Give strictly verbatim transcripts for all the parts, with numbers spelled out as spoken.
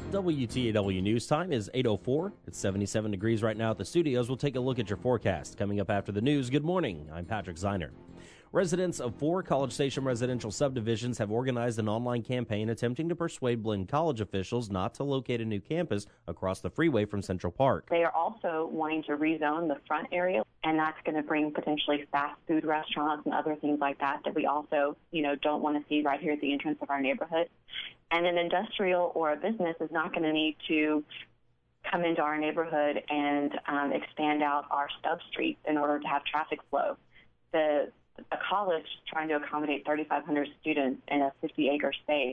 W T A W News Time is eight oh four. It's seventy-seven degrees right now at the studios. We'll take a look at your forecast. Coming up after the news, good morning. I'm Patrick Zeiner. Residents of four College Station residential subdivisions have organized an online campaign attempting to persuade Blinn College officials not to locate a new campus across the freeway from Central Park. They are also wanting to rezone the front area, and that's going to bring potentially fast food restaurants and other things like that that we also, you know, don't want to see right here at the entrance of our neighborhood. And an industrial or a business is not going to need to come into our neighborhood and um, expand out our stub streets in order to have traffic flow. The a college trying to accommodate thirty-five hundred students in a fifty acre space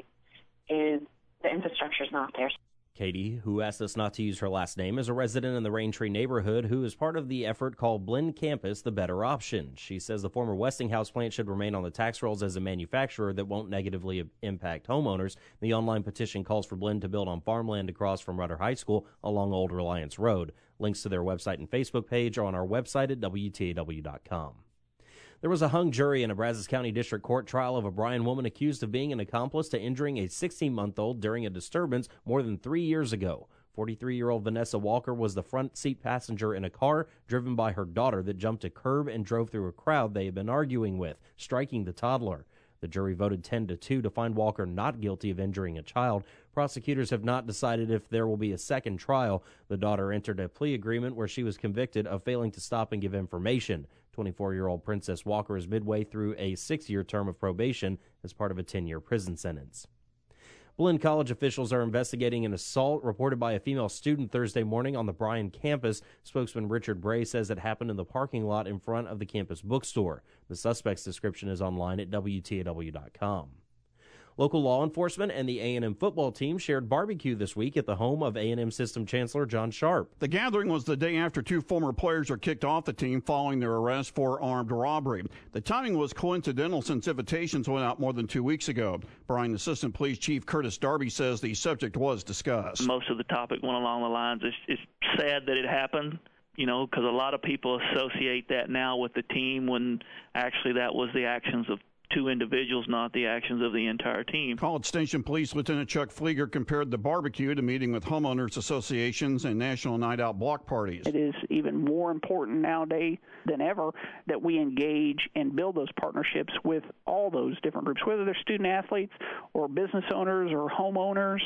is the infrastructure is not there. Katie, who asked us not to use her last name, is a resident in the Raintree neighborhood who is part of the effort called Blinn Campus, the Better Option. She says the former Westinghouse plant should remain on the tax rolls as a manufacturer that won't negatively impact homeowners. The online petition calls for Blinn to build on farmland across from Rudder High School along Old Reliance Road. Links to their website and Facebook page are on our website at W T A W dot com. There was a hung jury in a Brazos County District Court trial of a Bryan woman accused of being an accomplice to injuring a sixteen-month-old during a disturbance more than three years ago. forty-three-year-old Vanessa Walker was the front seat passenger in a car driven by her daughter that jumped a curb and drove through a crowd they had been arguing with, striking the toddler. The jury voted ten to two to find Walker not guilty of injuring a child. Prosecutors have not decided if there will be a second trial. The daughter entered a plea agreement where she was convicted of failing to stop and give information. twenty-four-year-old Princess Walker is midway through a six-year term of probation as part of a ten-year prison sentence. Blinn College officials are investigating an assault reported by a female student Thursday morning on the Bryan campus. Spokesman Richard Bray says it happened in the parking lot in front of the campus bookstore. The suspect's description is online at W T A W dot com. Local law enforcement and the A and M football team shared barbecue this week at the home of A and M System Chancellor John Sharp. The gathering was the day after two former players are kicked off the team following their arrest for armed robbery. The timing was coincidental since invitations went out more than two weeks ago. Bryan Assistant Police Chief Curtis Darby says the subject was discussed. Most of the topic went along the lines, it's, it's sad that it happened, you know, because a lot of people associate that now with the team when actually that was the actions of two individuals, not the actions of the entire team. College Station Police Lieutenant Chuck Flieger compared the barbecue to meeting with homeowners associations and national night out block parties. It is even more important nowadays than ever that we engage and build those partnerships with all those different groups, whether they're student athletes or business owners or homeowners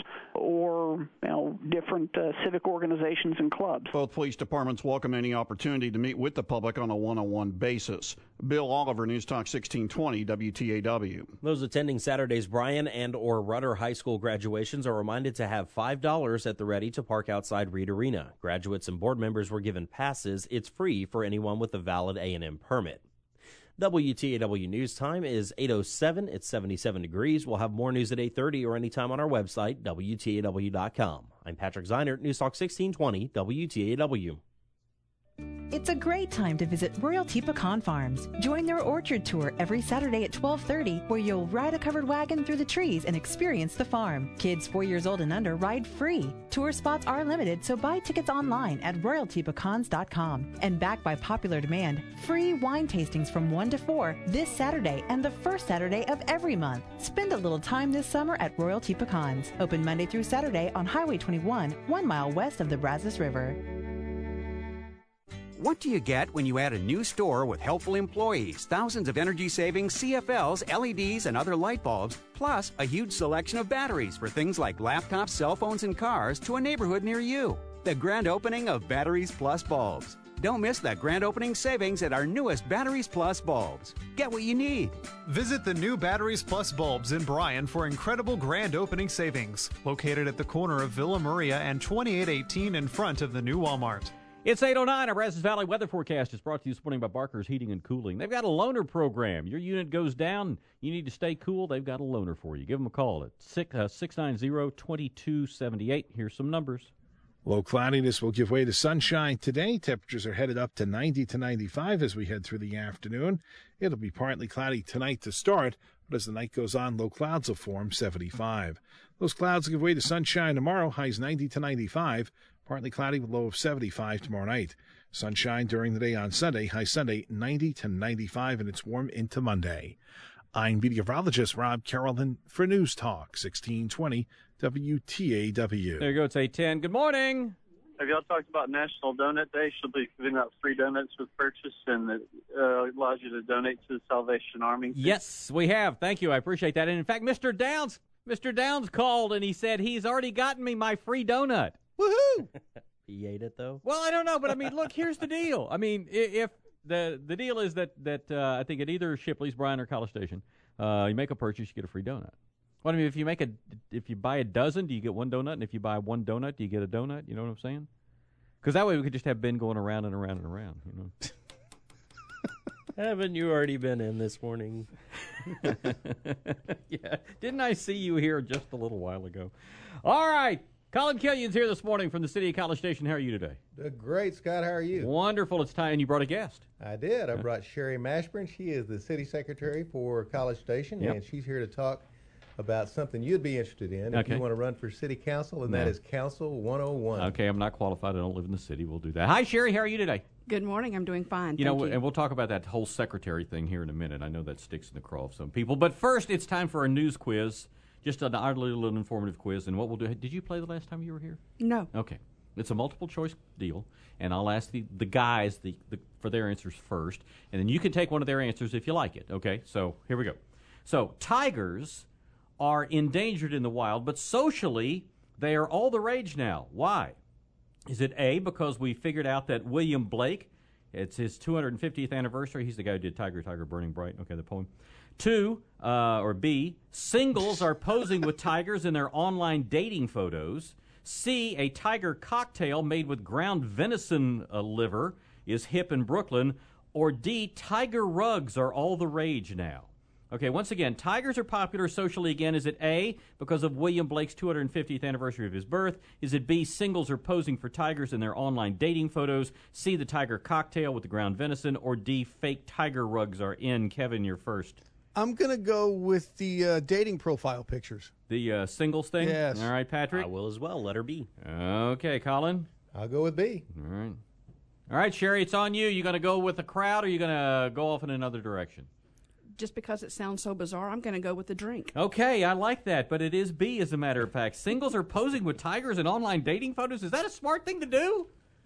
or, you know, different uh, civic organizations and clubs. Both police departments welcome any opportunity to meet with the public on a one-on-one basis. Bill Oliver, News Talk sixteen twenty, W T A W. Those attending Saturday's Bryan and or Rudder High School graduations are reminded to have five dollars at the ready to park outside Reed Arena. Graduates and board members were given passes. It's free for anyone with a valid A and M permit. W T A W News Time is eight oh seven. It's seventy-seven degrees. We'll have more news at eight thirty or anytime on our website, W T A W dot com. I'm Patrick Zeiner, News Talk sixteen twenty, W T A W. It's a great time to visit Royalty Pecan Farms. Join their orchard tour every Saturday at twelve thirty, where you'll ride a covered wagon through the trees and experience the farm. Kids four years old and under ride free. Tour spots are limited, so buy tickets online at royalty pecans dot com. And backed by popular demand, free wine tastings from one to four this Saturday and the first Saturday of every month. Spend a little time this summer at Royalty Pecans. Open Monday through Saturday on Highway twenty-one, one mile west of the Brazos River. What do you get when you add a new store with helpful employees, thousands of energy-saving C F Ls, L E Ds, and other light bulbs, plus a huge selection of batteries for things like laptops, cell phones, and cars to a neighborhood near you? The grand opening of Batteries Plus Bulbs. Don't miss that grand opening savings at our newest Batteries Plus bulbs. Get what you need. Visit the new Batteries Plus bulbs in Bryan for incredible grand opening savings. Located at the corner of Villa Maria and twenty-eight eighteen in front of the new Walmart. It's eight oh nine. Our Brazos Valley weather forecast is brought to you this morning by Barker's Heating and Cooling. They've got a loaner program. Your unit goes down, you need to stay cool, they've got a loaner for you. Give them a call at six nine zero, two two seven eight. Here's some numbers. Low cloudiness will give way to sunshine today. Temperatures are headed up to ninety to ninety-five as we head through the afternoon. It'll be partly cloudy tonight to start, but as the night goes on, low clouds will form seventy-five. Those clouds will give way to sunshine tomorrow, highs ninety to ninety-five. Partly cloudy with low of seventy-five tomorrow night. Sunshine during the day on Sunday, high Sunday ninety to ninety-five, and it's warm into Monday. I'm meteorologist Rob Carrollton for News Talk sixteen twenty W T A W. There you go. It's eight ten. Good morning. Have y'all talked about National Donut Day? She'll be giving out free donuts with purchase, and it uh, allows you to donate to the Salvation Army. Yes, we have. Thank you. I appreciate that. And, in fact, Mister Downs, Mister Downs called, and he said he's already gotten me my free donut. Woohoo! He ate it, though? Well, I don't know, but, I mean, look, here's the deal. I mean, if the the deal is that, that uh, I think at either Shipley's, Bryan, or College Station, uh, you make a purchase, you get a free donut. Well, I mean, if you make a, if you buy a dozen, do you get one donut? And if you buy one donut, do you get a donut? You know what I'm saying? Because that way we could just have Ben going around and around and around, you know. Haven't you already been in this morning? Yeah. Didn't I see you here just a little while ago? All right. Colin Killian's here this morning from the city of College Station. How are you today? Doing great, Scott. How are you? Wonderful. It's time. And you brought a guest. I did. I brought Sherry Mashburn. She is the city secretary for College Station, Yep. and she's here to talk about something you'd be interested in if Okay. you want to run for city council, and No. that is Council one oh one. Okay, I'm not qualified. I don't live in the city. We'll do that. Hi, Sherry. How are you today? Good morning. I'm doing fine. You Thank know, you. and we'll talk about that whole secretary thing here in a minute. I know that sticks in the craw of some people. But first, it's time for a news quiz, just an oddly little informative quiz. And what we'll do, did you play the last time you were here? No. Okay. It's a multiple choice deal, and I'll ask the, the guys the, the for their answers first, and then you can take one of their answers if you like it. Okay? So here we go. So tigers are endangered in the wild, but socially they are all the rage now. Why? Is it A, because we figured out that William Blake, it's his two hundred fiftieth anniversary. He's the guy who did Tiger, Tiger, Burning Bright. Okay, the poem. Two, uh, or B, singles are posing with tigers in their online dating photos. C, a tiger cocktail made with ground venison uh, liver is hip in Brooklyn. Or D, tiger rugs are all the rage now. Okay, once again, tigers are popular socially again. Is it A, because of William Blake's two hundred fiftieth anniversary of his birth? Is it B, singles are posing for tigers in their online dating photos? C, the tiger cocktail with the ground venison? Or D, fake tiger rugs are in? Kevin, you're first. I'm going to go with the uh, dating profile pictures. The uh, singles thing? Yes. All right, Patrick? I will as well. Letter B. Okay, Colin? I'll go with B. All right. All right, Sherry, it's on you. You going to go with the crowd, or you going to go off in another direction? Just because it sounds so bizarre, I'm going to go with the drink. Okay, I like that, but it is B, as a matter of fact. Singles are posing with tigers in online dating photos. Is that a smart thing to do?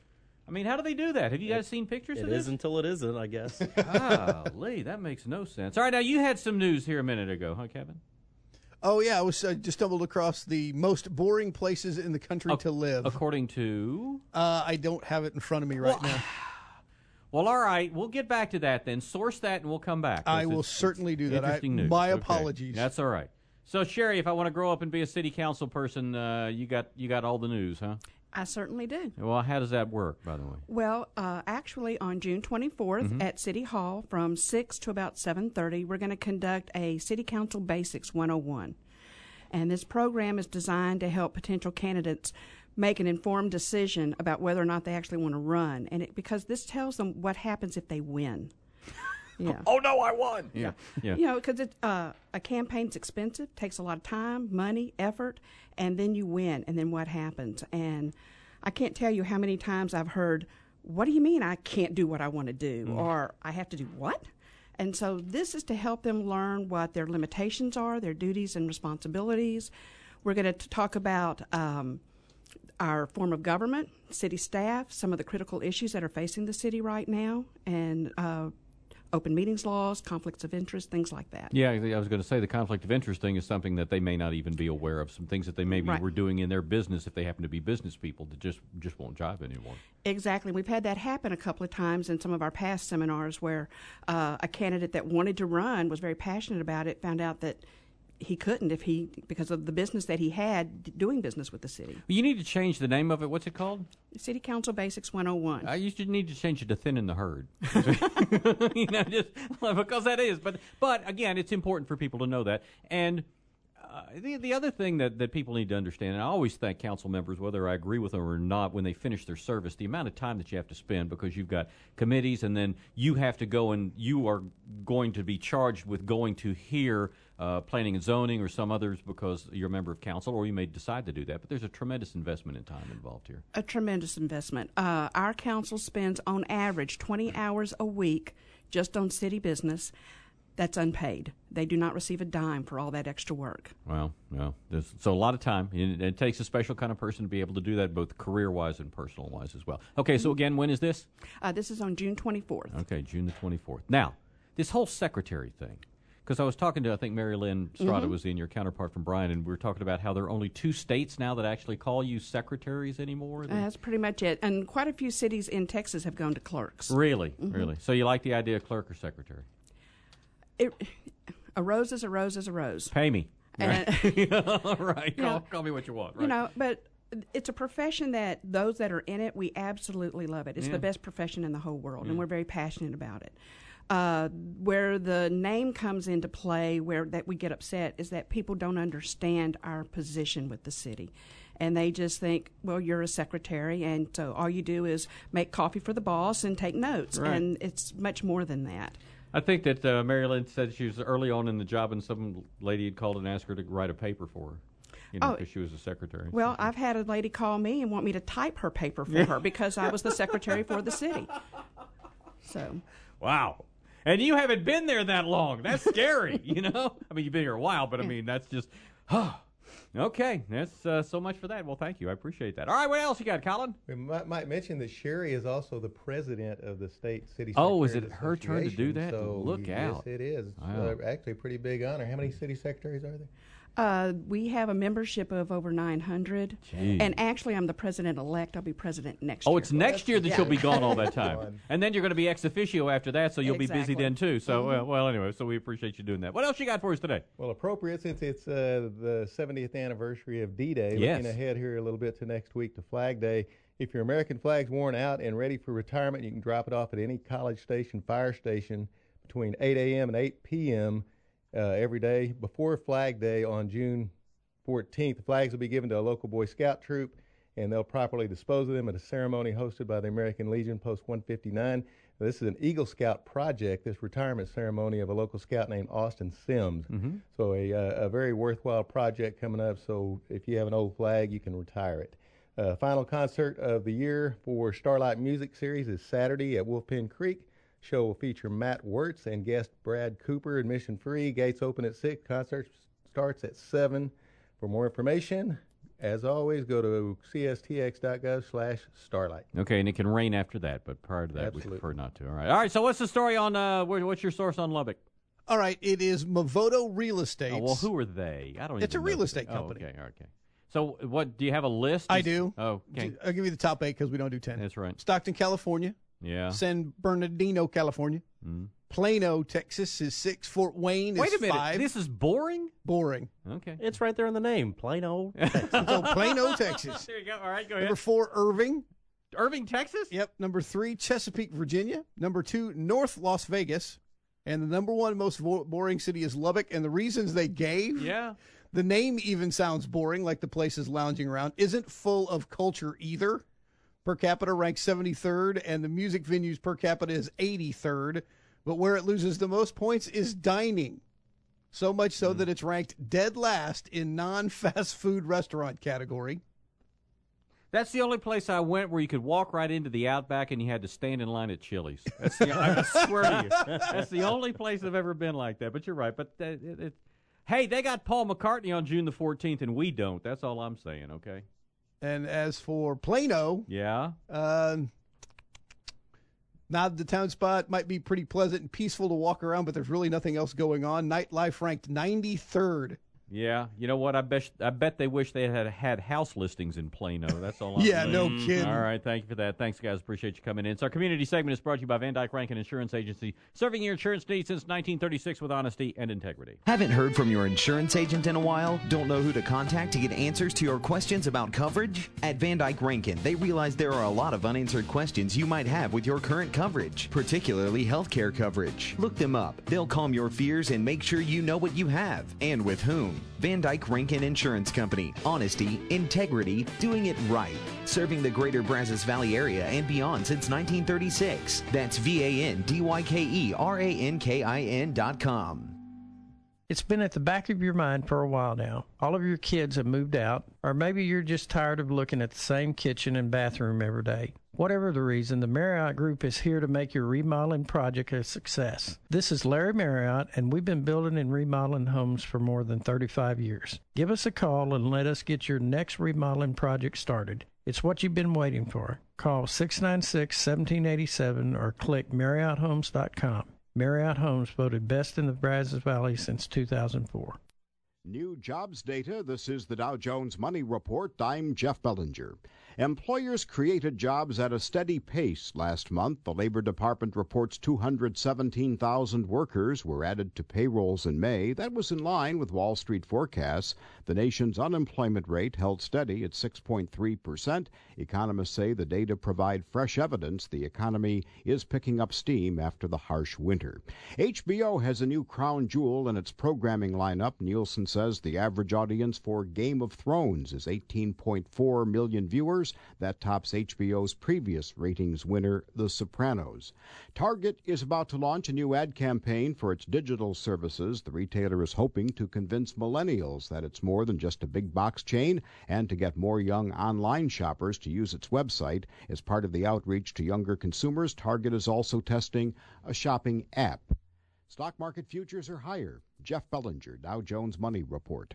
I mean, how do they do that? Have you guys seen pictures It of this? is until it isn't, I guess. Golly, that makes no sense. All right, now you had some news here a minute ago, huh, Kevin? Oh, yeah. I was uh, just stumbled across the most boring places in the country Ac- to live. According to? Uh, I don't have it in front of me right Well, now. Well, all right, we'll get back to that then. Source that and we'll come back. I It's- will it's- certainly do that. I, Interesting news. my Okay. apologies. That's all right. So, Sherry, if I want to grow up and be a city council person, uh, you got you got all the news, huh? I certainly do. Well, how does that work, by the way? Well, uh, actually, on June twenty-fourth Mhm. at City Hall from six to about seven thirty, we're going to conduct a City Council Basics one oh one. And this program is designed to help potential candidates make an informed decision about whether or not they actually want to run. And it, because this tells them what happens if they win. Yeah. Oh, no, I won. Yeah. Yeah. You know, because uh, a campaign's expensive, takes a lot of time, money, effort, and then you win, and then what happens? And I can't tell you how many times I've heard, what do you mean I can't do what I want to do? Mm. Or I have to do what? And so this is to help them learn what their limitations are, their duties and responsibilities. We're going to talk about um, our form of government, city staff, some of the critical issues that are facing the city right now, and uh, open meetings laws, conflicts of interest, things like that. Yeah, I was going to say the conflict of interest thing is something that they may not even be aware of, some things that they maybe Right. were doing in their business if they happen to be business people that just, just won't jive anymore. Exactly. We've had that happen a couple of times in some of our past seminars where uh, a candidate that wanted to run was very passionate about it, found out that he couldn't if he because of the business that he had d- doing business with the city. You need to change the name of it. What's it called? City Council Basics one oh one. I used to need to change it to Thin in the Herd. you know, just because that is. But but again, it's important for people to know that. And uh, the the other thing that, that people need to understand, and I always thank council members, whether I agree with them or not, when they finish their service, the amount of time that you have to spend because you've got committees, and then you have to go and you are going to be charged with going to hear uh, planning and zoning or some others because you're a member of council, or you may decide to do that. But there's a tremendous investment in time involved here. A tremendous investment. Uh, our council spends on average twenty hours a week just on city business. that's unpaid. They do not receive a dime for all that extra work. Well, no. There's, so a lot of time. It, it takes a special kind of person to be able to do that, both career-wise and personal-wise as well. Okay, so again, when is this? Uh, this is on June twenty-fourth. Okay, June the twenty-fourth. Now, this whole secretary thing, because I was talking to, I think, Mary Lynn Strada Mm-hmm. was in, your counterpart from Bryan, and we were talking about how there are only two states now that actually call you secretaries anymore. Uh, that's pretty much it. And quite a few cities in Texas have gone to clerks. Really? Mm-hmm. Really? So you like the idea of clerk or secretary? It, a rose is a rose is a rose. Pay me. And, All right. Call, know, call me what you want. Right. You know, but it's a profession that those that are in it, we absolutely love it. It's Yeah. the best profession in the whole world, Yeah. and we're very passionate about it. Uh, where the name comes into play, where that we get upset, is that people don't understand our position with the city. And they just think, well, you're a secretary, and so all you do is make coffee for the boss and take notes. Right. And it's much more than that. I think that uh, Mary Lynn said she was early on in the job, and some lady had called and asked her to write a paper for her, you know, Oh, because she was a secretary. Well, I've had a lady call me and want me to type her paper for her because I was the secretary for the city. So, wow. And you haven't been there that long. That's scary, you know? I mean, you've been here a while, but I mean, that's just, oh, okay. That's uh, so much for that. Well, thank you. I appreciate that. All right, what else you got, Colin? We might, might mention that Sherry is also the president of the state city. Oh, is Secretaries it her turn to do Association, that? So Look yes, out. it is. Wow. Uh, actually, a pretty big honor. How many city secretaries are there? Uh, we have a membership of over nine hundred. Jeez. And actually, I'm the president-elect. I'll be president next Oh, year. it's next year that Yeah. you'll be gone all that time. And then you're going to be ex officio after that, so you'll be busy Exactly. then, too. So, Mhm. uh, well, anyway, so we appreciate you doing that. What else you got for us today? Well, appropriate since it's uh, the seventieth anniversary of D-Day. Yes. Looking ahead here a little bit to next week to Flag Day. If your American flag's worn out and ready for retirement, you can drop it off at any College Station fire station between eight a.m. and eight p.m. Uh, every day before Flag Day on June fourteenth. The flags will be given to a local Boy Scout troop, and they'll properly dispose of them at a ceremony hosted by the American Legion, Post one fifty-nine. Now, this is an Eagle Scout project, this retirement ceremony of a local scout named Austin Sims. Mm-hmm. So a, uh, a very worthwhile project coming up, so if you have an old flag, you can retire it. Uh, final concert of the year for Starlight Music Series is Saturday at Wolfpen Creek. Show will feature Matt Wirtz and guest Brad Cooper, admission free. Gates open at six. Concert starts at seven. For more information, as always, go to c s t x dot gov slash starlight. Okay, and it can rain after that, but prior to that, Absolutely. we prefer not to. All right. All right, so what's the story on, uh, where, what's your source on Lubbock? All right, it is Movoto Real Estate. Oh, well, who are they? I don't It's even a real know. estate Oh, company. okay, okay. So, what, do you have a list? I do. Oh, okay. I'll give you the top eight because we don't do ten. That's right. Stockton, California. Yeah. San Bernardino, California. Mm. Plano, Texas is six. Fort Wayne is Wait a minute. five. This is boring? Boring. Okay. It's right there in the name, Plano. So Plano, Texas. There you go. All right, go ahead. Number four, Irving. Irving, Texas? Yep. Number three, Chesapeake, Virginia. Number two, North Las Vegas. And the number one most vo- boring city is Lubbock. And the reasons they gave, Yeah. the name even sounds boring, like the place is lounging around, isn't full of culture either. Per capita ranks seventy-third, and the music venues per capita is eighty-third. But where it loses the most points is dining. So much so that it's ranked dead last in non-fast food restaurant category. That's the only place I went where you could walk right into the Outback and you had to stand in line at Chili's. That's the, I swear to you, that's the only place I've ever been like that. But you're right. But uh, it, it, hey, they got Paul McCartney on June the fourteenth, and we don't. That's all I'm saying. Okay. And as for Plano, Yeah. uh, now the town spot might be pretty pleasant and peaceful to walk around, but there's really nothing else going on. Nightlife ranked ninety-third. Yeah, you know what? I bet I bet they wish they had had house listings in Plano. That's all. I'm Yeah, saying. no kidding. All right, thank you for that. Thanks, guys. Appreciate you coming in. So our community segment is brought to you by Van Dyke Rankin Insurance Agency, serving your insurance needs since nineteen thirty-six with honesty and integrity. Haven't heard from your insurance agent in a while? Don't know who to contact to get answers to your questions about coverage? At Van Dyke Rankin, they realize there are a lot of unanswered questions you might have with your current coverage, particularly healthcare coverage. Look them up. They'll calm your fears and make sure you know what you have and with whom. Van Dyke Rankin Insurance Company. Honesty, integrity, doing it right. Serving the greater Brazos Valley area and beyond since nineteen thirty-six. That's V A N D Y K E R A N K I N dot com. It's been at the back of your mind for a while now. All of your kids have moved out, or maybe you're just tired of looking at the same kitchen and bathroom every day. Whatever the reason, the Marriott Group is here to make your remodeling project a success. This is Larry Marriott, and we've been building and remodeling homes for more than thirty-five years. Give us a call and let us get your next remodeling project started. It's what you've been waiting for. Call six nine six, one seven eight seven or click Marriott Homes dot com. Marriott Homes voted best in the Brazos Valley since two thousand four. New jobs data. This is the Dow Jones Money Report. I'm Jeff Bellinger. Employers created jobs at a steady pace last month. The Labor Department reports two hundred seventeen thousand workers were added to payrolls in May. That was in line with Wall Street forecasts. The nation's unemployment rate held steady at six point three percent. Economists say the data provide fresh evidence the economy is picking up steam after the harsh winter. H B O has a new crown jewel in its programming lineup. Nielsen says the average audience for Game of Thrones is eighteen point four million viewers. That tops H B O's previous ratings winner, The Sopranos. Target is about to launch a new ad campaign for its digital services. The retailer is hoping to convince millennials that it's more than just a big box chain and to get more young online shoppers to use its website. As part of the outreach to younger consumers, Target is also testing a shopping app. Stock market futures are higher. Jeff Bellinger, Dow Jones Money Report.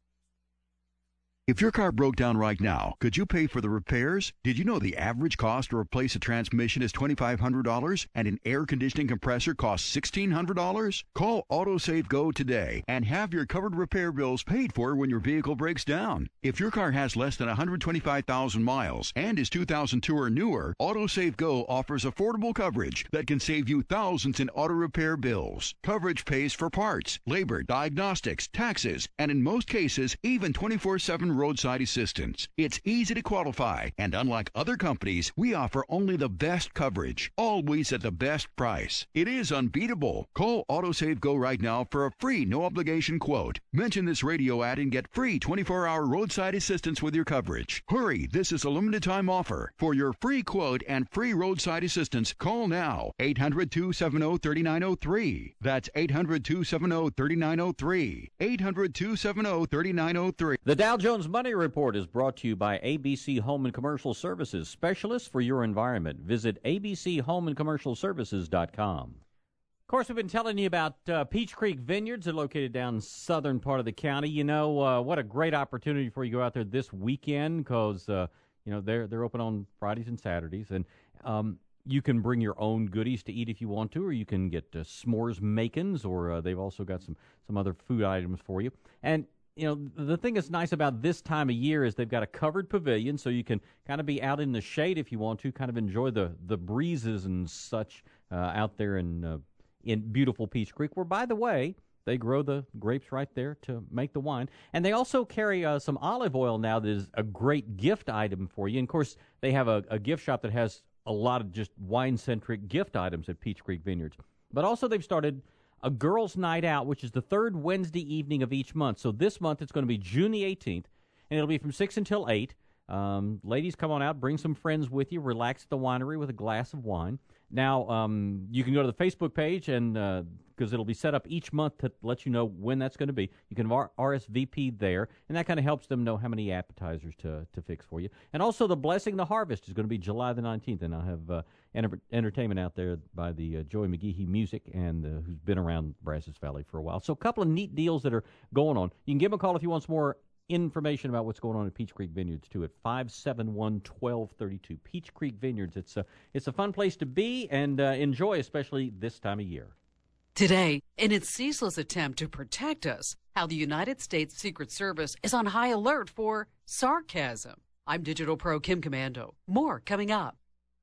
If your car broke down right now, could you pay for the repairs? Did you know the average cost to replace a transmission is twenty-five hundred dollars and an air conditioning compressor costs sixteen hundred dollars? Call AutoSave Go today and have your covered repair bills paid for when your vehicle breaks down. If your car has less than one hundred twenty-five thousand miles and is two thousand two or newer, AutoSave Go offers affordable coverage that can save you thousands in auto repair bills. Coverage pays for parts, labor, diagnostics, taxes, and in most cases, even twenty-four seven roadside assistance. It's easy to qualify, and unlike other companies, we offer only the best coverage, always at the best price. It is unbeatable. Call AutoSave Go right now for a free, no-obligation quote. Mention this radio ad and get free twenty-four hour roadside assistance with your coverage. Hurry, this is a limited-time offer. For your free quote and free roadside assistance, call now. eight hundred, two seven zero, three nine zero three. That's eight hundred, two seven zero, three nine zero three. eight hundred, two seven zero, three nine zero three. The Dow Jones Money Report is brought to you by A B C Home and Commercial Services, specialists for your environment. Visit A B C Home and Commercial Services dot com. Of course, we've been telling you about uh, Peach Creek Vineyards. They're located down in southern part of the county. You know, uh, what a great opportunity for you to go out there this weekend because, uh, you know, they're, they're open on Fridays and Saturdays. And um, you can bring your own goodies to eat if you want to, or you can get uh, s'mores makins, or uh, they've also got some, some other food items for you. And you know, the thing that's nice about this time of year is they've got a covered pavilion, so you can kind of be out in the shade if you want to, kind of enjoy the, the breezes and such uh, out there in uh, in beautiful Peach Creek, where, by the way, they grow the grapes right there to make the wine. And they also carry uh, some olive oil now that is a great gift item for you. And, of course, they have a, a gift shop that has a lot of just wine-centric gift items at Peach Creek Vineyards. But also they've started a girls' night out, which is the third Wednesday evening of each month. So this month it's going to be June the eighteenth, and it'll be from six until eight. Um, ladies, come on out, bring some friends with you, relax at the winery with a glass of wine. Now, um, you can go to the Facebook page, and because uh, it'll be set up each month to let you know when that's going to be. You can R- RSVP there, and that kind of helps them know how many appetizers to, to fix for you. And also, the Blessing the Harvest is going to be July the nineteenth, and I'll have uh, enter- entertainment out there by the uh, Joey McGehee Music, and uh, who's been around Brazos Valley for a while. So a couple of neat deals that are going on. You can give them a call if you want some more information about what's going on at Peach Creek Vineyards, too, at five seven one, one two three two. Peach Creek Vineyards. It's a, it's a fun place to be and uh, enjoy, especially this time of year. Today, in its ceaseless attempt to protect us, how the United States Secret Service is on high alert for sarcasm. I'm Digital Pro Kim Commando. More coming up.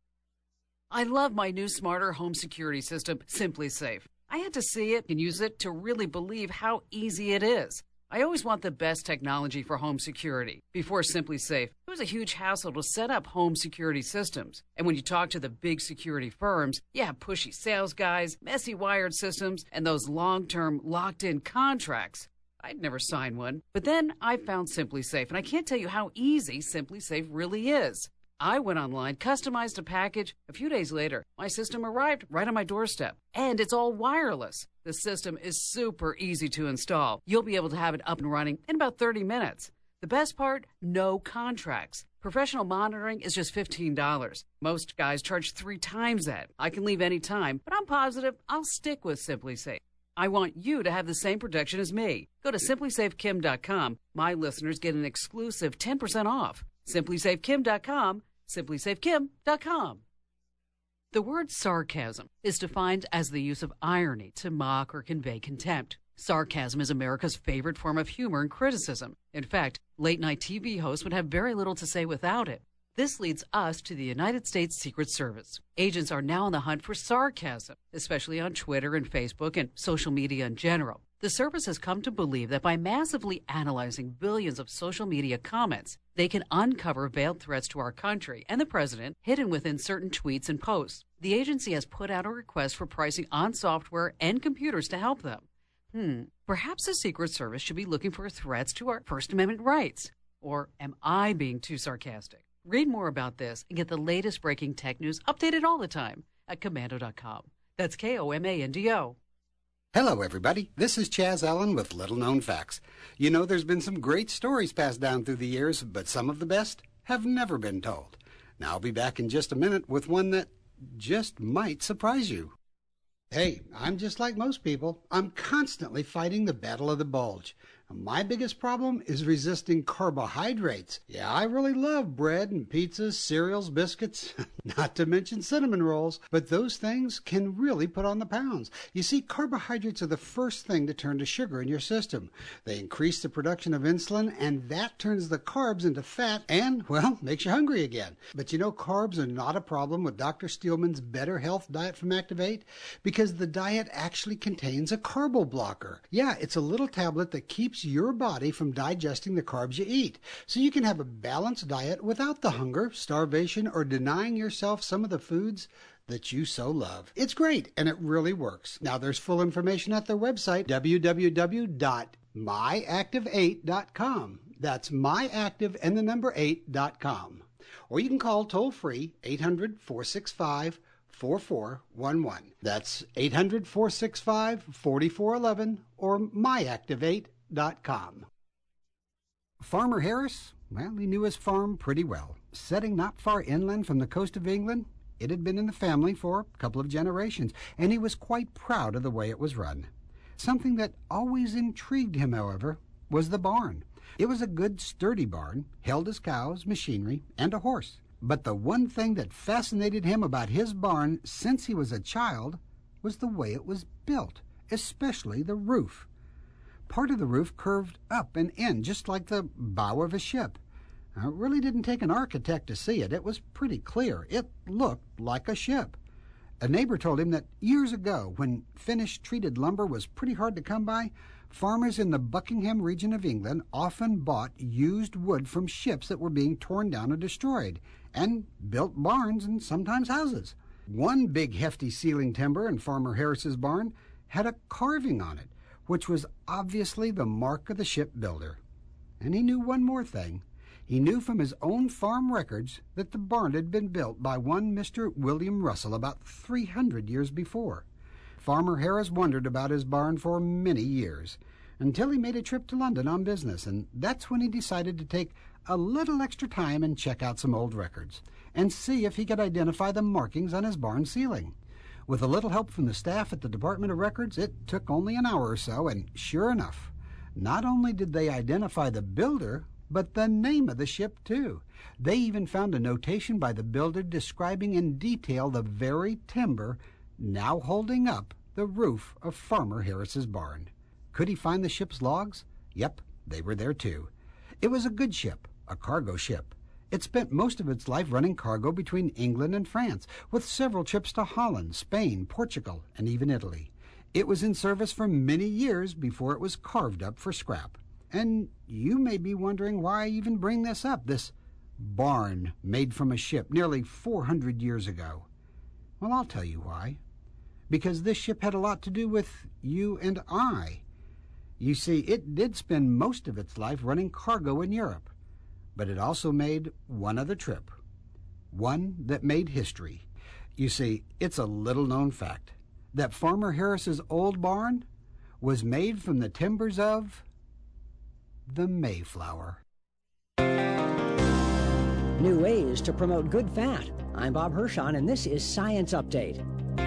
I love my new smarter home security system, SimpliSafe. I had to see it and use it to really believe how easy it is. I always want the best technology for home security. Before SimpliSafe, it was a huge hassle to set up home security systems. And when you talk to the big security firms, you have pushy sales guys, messy wired systems, and those long-term locked-in contracts. I'd never sign one. But then I found SimpliSafe, and I can't tell you how easy SimpliSafe really is. I went online, customized a package. A few days later, my system arrived right on my doorstep. And it's all wireless. The system is super easy to install. You'll be able to have it up and running in about thirty minutes. The best part, no contracts. Professional monitoring is just fifteen dollars. Most guys charge three times that. I can leave any time, but I'm positive I'll stick with SimpliSafe. I want you to have the same protection as me. Go to Simply Safe Kim dot com. My listeners get an exclusive ten percent off. Simply Safe Kim dot com. Simply Safe Kim dot com. The word sarcasm is defined as the use of irony to mock or convey contempt. Sarcasm is America's favorite form of humor and criticism. In fact, late-night T V hosts would have very little to say without it. This leads us to the United States Secret Service. Agents are now on the hunt for sarcasm, especially on Twitter and Facebook and social media in general. The service has come to believe that by massively analyzing billions of social media comments, they can uncover veiled threats to our country and the president hidden within certain tweets and posts. The agency has put out a request for pricing on software and computers to help them. Hmm, perhaps the Secret Service should be looking for threats to our First Amendment rights. Or am I being too sarcastic? Read more about this and get the latest breaking tech news updated all the time at komando dot com. That's K O M A N D O. Hello, everybody. This is Chaz Allen with Little Known Facts. You know, there's been some great stories passed down through the years, but some of the best have never been told. Now, I'll be back in just a minute with one that just might surprise you. Hey, I'm just like most people. I'm constantly fighting the battle of the bulge. My biggest problem is resisting carbohydrates. Yeah, I really love bread and pizzas, cereals, biscuits, not to mention cinnamon rolls, but those things can really put on the pounds. You see, carbohydrates are the first thing to turn to sugar in your system. They increase the production of insulin, and that turns the carbs into fat and, well, makes you hungry again. But you know, carbs are not a problem with Doctor Steelman's Better Health Diet from Activate, because the diet actually contains a carbo blocker. Yeah, it's a little tablet that keeps your body from digesting the carbs you eat, so you can have a balanced diet without the hunger, starvation, or denying yourself some of the foods that you so love. It's great, and it really works. Now, there's full information at their website, w w w dot my active eight dot com. That's myactive and the number eight dot com. Or you can call toll-free eight hundred, four six five, four four one one. That's eight hundred, four six five, four four one one or my active eight dot com. Farmer Harris, well, he knew his farm pretty well. Setting not far inland from the coast of England, it had been in the family for a couple of generations, and he was quite proud of the way it was run. Something that always intrigued him, however, was the barn. It was a good, sturdy barn, held his cows, machinery, and a horse. But the one thing that fascinated him about his barn since he was a child was the way it was built, especially the roof. Part of the roof curved up and in, just like the bow of a ship. Now, it really didn't take an architect to see it. It was pretty clear. It looked like a ship. A neighbor told him that years ago, when finished treated lumber was pretty hard to come by, farmers in the Buckingham region of England often bought used wood from ships that were being torn down or destroyed, and built barns and sometimes houses. One big hefty ceiling timber in Farmer Harris's barn had a carving on it, which was obviously the mark of the shipbuilder. And he knew one more thing. He knew from his own farm records that the barn had been built by one Mister William Russell about three hundred years before. Farmer Harris wondered about his barn for many years, until he made a trip to London on business, and that's when he decided to take a little extra time and check out some old records, and see if he could identify the markings on his barn ceiling. With a little help from the staff at the Department of Records, it took only an hour or so, and sure enough, not only did they identify the builder, but the name of the ship, too. They even found a notation by the builder describing in detail the very timber now holding up the roof of Farmer Harris's barn. Could he find the ship's logs? Yep, they were there, too. It was a good ship, a cargo ship. It spent most of its life running cargo between England and France, with several trips to Holland, Spain, Portugal, and even Italy. It was in service for many years before it was carved up for scrap. And you may be wondering why I even bring this up, this barn made from a ship nearly four hundred years ago. Well, I'll tell you why. Because this ship had a lot to do with you and I. You see, it did spend most of its life running cargo in Europe. But it also made one other trip, one that made history. You see, it's a little-known fact that Farmer Harris's old barn was made from the timbers of the Mayflower. New ways to promote good fat. I'm Bob Hirschon, and this is Science Update.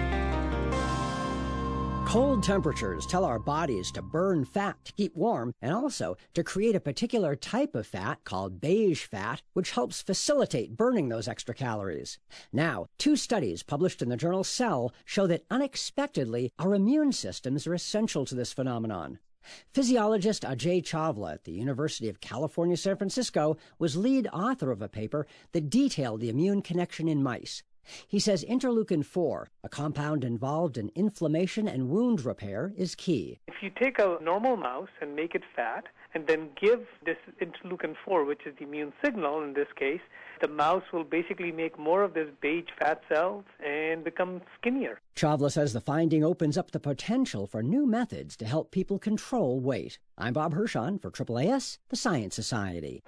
Cold temperatures tell our bodies to burn fat to keep warm and also to create a particular type of fat called beige fat, which helps facilitate burning those extra calories. Now, two studies published in the journal Cell show that unexpectedly our immune systems are essential to this phenomenon. Physiologist Ajay Chawla at the University of California, San Francisco was lead author of a paper that detailed the immune connection in mice. He says interleukin four, a compound involved in inflammation and wound repair, is key. If you take a normal mouse and make it fat, and then give this interleukin four, which is the immune signal in this case, the mouse will basically make more of this beige fat cells and become skinnier. Chawla says the finding opens up the potential for new methods to help people control weight. I'm Bob Hirschon for Triple A S, the Science Society.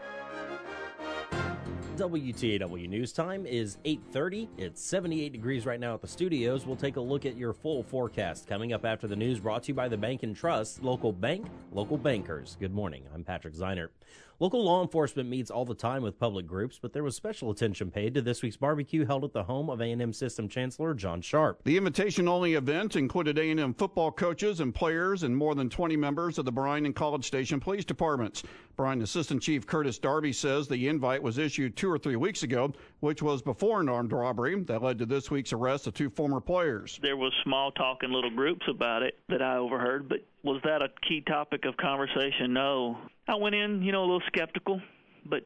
W T A W News Time is eight thirty. It's seventy-eight degrees right now at the studios. We'll take a look at your full forecast coming up after the news, brought to you by the Bank and Trust, local bank, local bankers. Good morning. I'm Patrick Zeinert. Local law enforcement meets all the time with public groups, but there was special attention paid to this week's barbecue held at the home of A and M System Chancellor John Sharp. The invitation-only event included A and M football coaches and players and more than twenty members of the Bryan and College Station Police Departments. Bryan Assistant Chief Curtis Darby says the invite was issued two or three weeks ago, which was before an armed robbery that led to this week's arrest of two former players. There was small talk in little groups about it that I overheard, but was that a key topic of conversation? No. I went in, you know, a little skeptical, but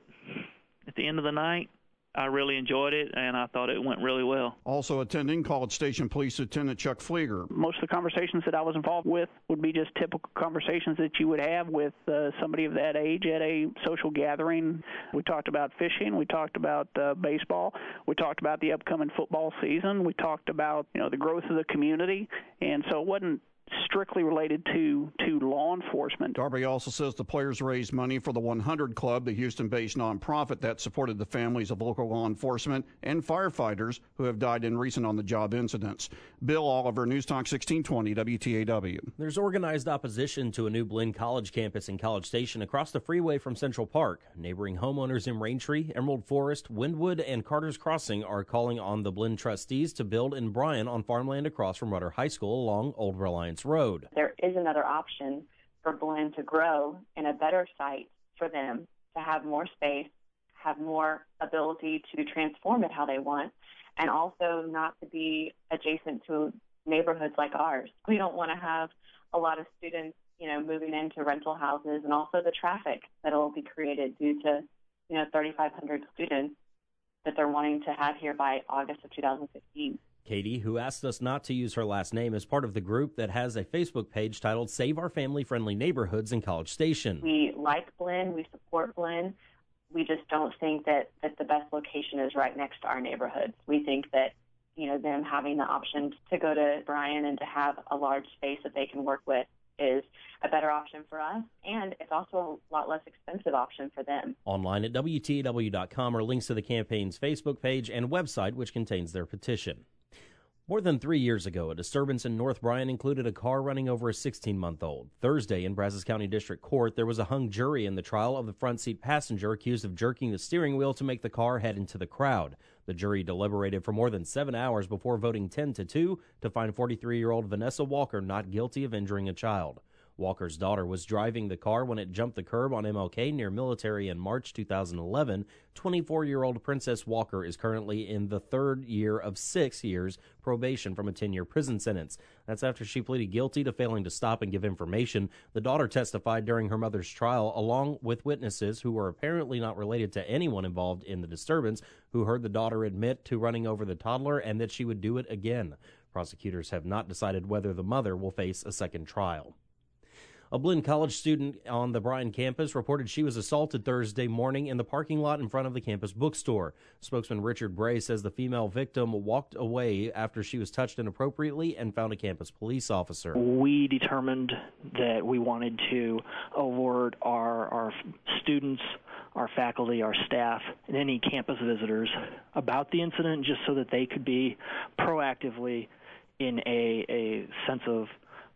at the end of the night, I really enjoyed it, and I thought it went really well. Also attending, College Station Police Lieutenant Chuck Flieger. Most of the conversations that I was involved with would be just typical conversations that you would have with uh, somebody of that age at a social gathering. We talked about fishing. We talked about uh, baseball. We talked about the upcoming football season. We talked about, you know, the growth of the community. And so it wasn't strictly related to, to law enforcement. Darby also says the players raised money for the one hundred Club, the Houston-based nonprofit that supported the families of local law enforcement and firefighters who have died in recent on-the-job incidents. Bill Oliver, News Talk sixteen twenty W T A W. There's organized opposition to a new Blinn College campus in College Station across the freeway from Central Park. Neighboring homeowners in Raintree, Emerald Forest, Wynwood, and Carter's Crossing are calling on the Blinn trustees to build in Bryan on farmland across from Rudder High School along Old Reliance Road. There is another option for Blinn to grow in a better site for them to have more space, have more ability to transform it how they want, and also not to be adjacent to neighborhoods like ours. We don't want to have a lot of students, you know, moving into rental houses, and also the traffic that will be created due to, you know, thirty-five hundred students that they're wanting to have here by August of two thousand fifteen. Katie, who asked us not to use her last name, is part of the group that has a Facebook page titled Save Our Family-Friendly Neighborhoods in College Station. We like Blinn. We support Blinn. We just don't think that, that the best location is right next to our neighborhoods. We think that, you know, them having the option to go to Bryan and to have a large space that they can work with is a better option for us, and it's also a lot less expensive option for them. Online at W T A W dot com are links to the campaign's Facebook page and website, which contains their petition. More than three years ago, a disturbance in North Bryan included a car running over a sixteen-month-old. Thursday, in Brazos County District Court, there was a hung jury in the trial of the front seat passenger accused of jerking the steering wheel to make the car head into the crowd. The jury deliberated for more than seven hours before voting ten to two to find forty-three-year-old Vanessa Walker not guilty of injuring a child. Walker's daughter was driving the car when it jumped the curb on M L K near Military in March two thousand eleven. twenty-four-year-old Princess Walker is currently in the third year of six years probation from a ten-year prison sentence. That's after she pleaded guilty to failing to stop and give information. The daughter testified during her mother's trial, along with witnesses who were apparently not related to anyone involved in the disturbance, who heard the daughter admit to running over the toddler and that she would do it again. Prosecutors have not decided whether the mother will face a second trial. A Blinn College student on the Bryan campus reported she was assaulted Thursday morning in the parking lot in front of the campus bookstore. Spokesman Richard Bray says the female victim walked away after she was touched inappropriately and found a campus police officer. We determined that we wanted to alert our, our students, our faculty, our staff, and any campus visitors about the incident just so that they could be proactively in a, a sense of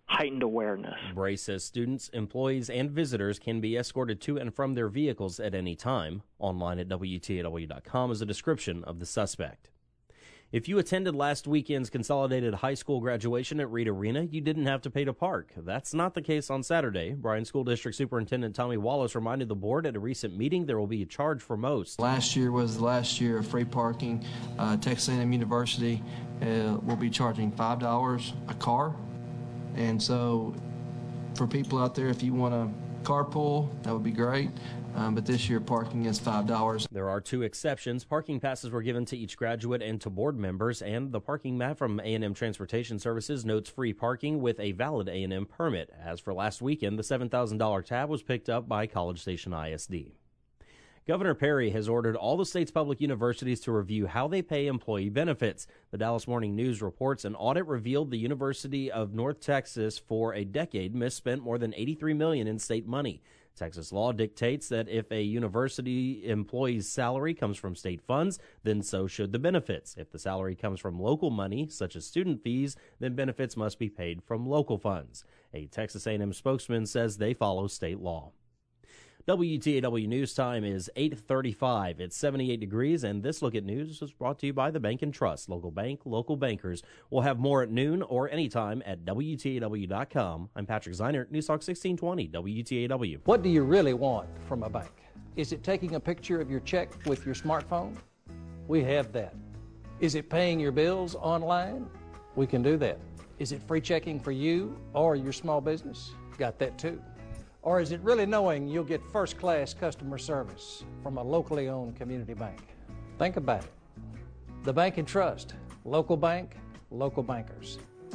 heightened awareness. Bray says students, employees, and visitors can be escorted to and from their vehicles at any time. Online at W T A W dot com is a description of the suspect. If you attended last weekend's consolidated high school graduation at Reed Arena, you didn't have to pay to park. That's not the case on Saturday. Bryan School District Superintendent Tommy Wallace reminded the board at a recent meeting there will be a charge for most. Last year was the last year of free parking. Uh, Texas A and M University uh, will be charging five dollars a car. And so for people out there, if you want to carpool, that would be great. Um, but this year, parking is five dollars. There are two exceptions. Parking passes were given to each graduate and to board members, and the parking map from A and M Transportation Services notes free parking with a valid A and M permit. As for last weekend, the seven thousand dollars tab was picked up by College Station I S D. Governor Perry has ordered all the state's public universities to review how they pay employee benefits. The Dallas Morning News reports an audit revealed the University of North Texas for a decade misspent more than eighty-three million dollars in state money. Texas law dictates that if a university employee's salary comes from state funds, then so should the benefits. If the salary comes from local money, such as student fees, then benefits must be paid from local funds. A Texas A and M spokesman says they follow state law. W T A W News Time is eight thirty-five. It's seventy-eight degrees, and this look at news is brought to you by the Bank and Trust. Local bank, local bankers. We'll have more at noon or anytime at W T A W dot com. I'm Patrick Zeinert, News Talk sixteen twenty, W T A W. What do you really want from a bank? Is it taking a picture of your check with your smartphone? We have that. Is it paying your bills online? We can do that. Is it free checking for you or your small business? Got that too. Or is it really knowing you'll get first-class customer service from a locally owned community bank? Think about it. The Bank and Trust. Local bank, local bankers.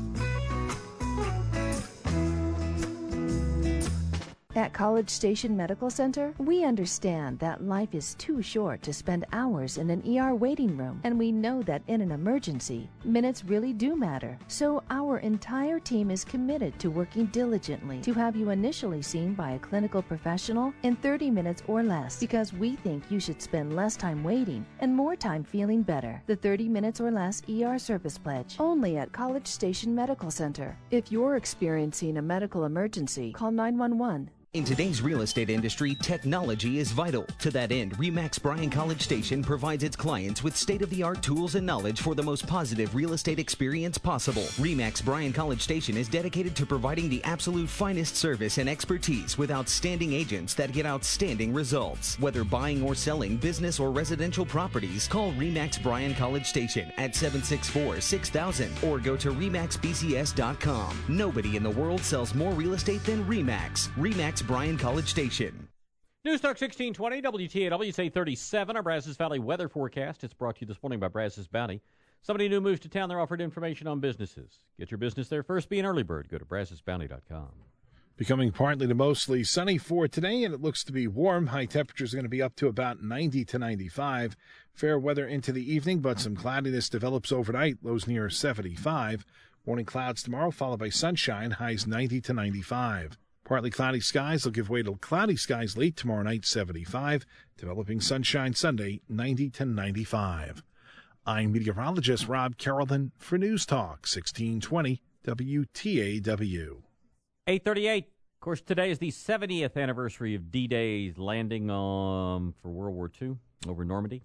At College Station Medical Center, we understand that life is too short to spend hours in an E R waiting room, and we know that in an emergency, minutes really do matter. So our entire team is committed to working diligently to have you initially seen by a clinical professional in thirty minutes or less, because we think you should spend less time waiting and more time feeling better. The thirty minutes or less E R service pledge, only at College Station Medical Center. If you're experiencing a medical emergency, call nine one one. In today's real estate industry, technology is vital. To that end, RE/MAX Bryan College Station provides its clients with state-of-the-art tools and knowledge for the most positive real estate experience possible. RE/MAX Bryan College Station is dedicated to providing the absolute finest service and expertise with outstanding agents that get outstanding results. Whether buying or selling business or residential properties, call RE/MAX Bryan College Station at seven six four, six thousand or go to remax b c s dot com. Nobody in the world sells more real estate than RE/MAX. RE/MAX Bryan College Station. News Talk sixteen twenty, W T A W, it's eight thirty-seven. Our Brazos Valley weather forecast. It's brought to you this morning by Brazos Bounty. Somebody new moves to town. They're offered information on businesses. Get your business there first. Be an early bird. Go to brazos bounty dot com. Becoming partly to mostly sunny for today, and it looks to be warm. High temperatures are going to be up to about ninety to ninety-five. Fair weather into the evening, but some cloudiness develops overnight. Lows near seventy-five. Morning clouds tomorrow, followed by sunshine. Highs ninety to ninety-five. Partly cloudy skies will give way to cloudy skies late tomorrow night, seventy-five. Developing sunshine Sunday, ninety to ninety-five. I'm meteorologist Rob Carrollton for News Talk sixteen twenty W T A W. eight thirty-eight. Of course, today is the seventieth anniversary of D-Day's landing um, for World War Two over Normandy.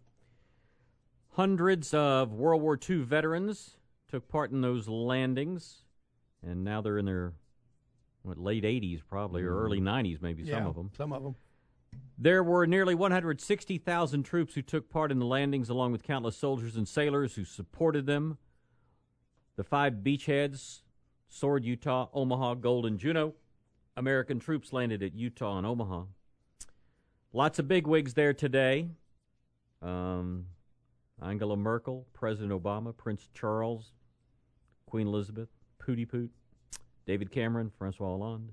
Hundreds of World War Two veterans took part in those landings, and now they're in their what, late eighties probably, or early nineties maybe, yeah, some of them. Some of them. There were nearly one hundred sixty thousand troops who took part in the landings, along with countless soldiers and sailors who supported them. The five beachheads, Sword, Utah, Omaha, Golden, Juneau. American troops landed at Utah and Omaha. Lots of bigwigs there today. Um, Angela Merkel, President Obama, Prince Charles, Queen Elizabeth, Pootie Poot, David Cameron, Francois Hollande.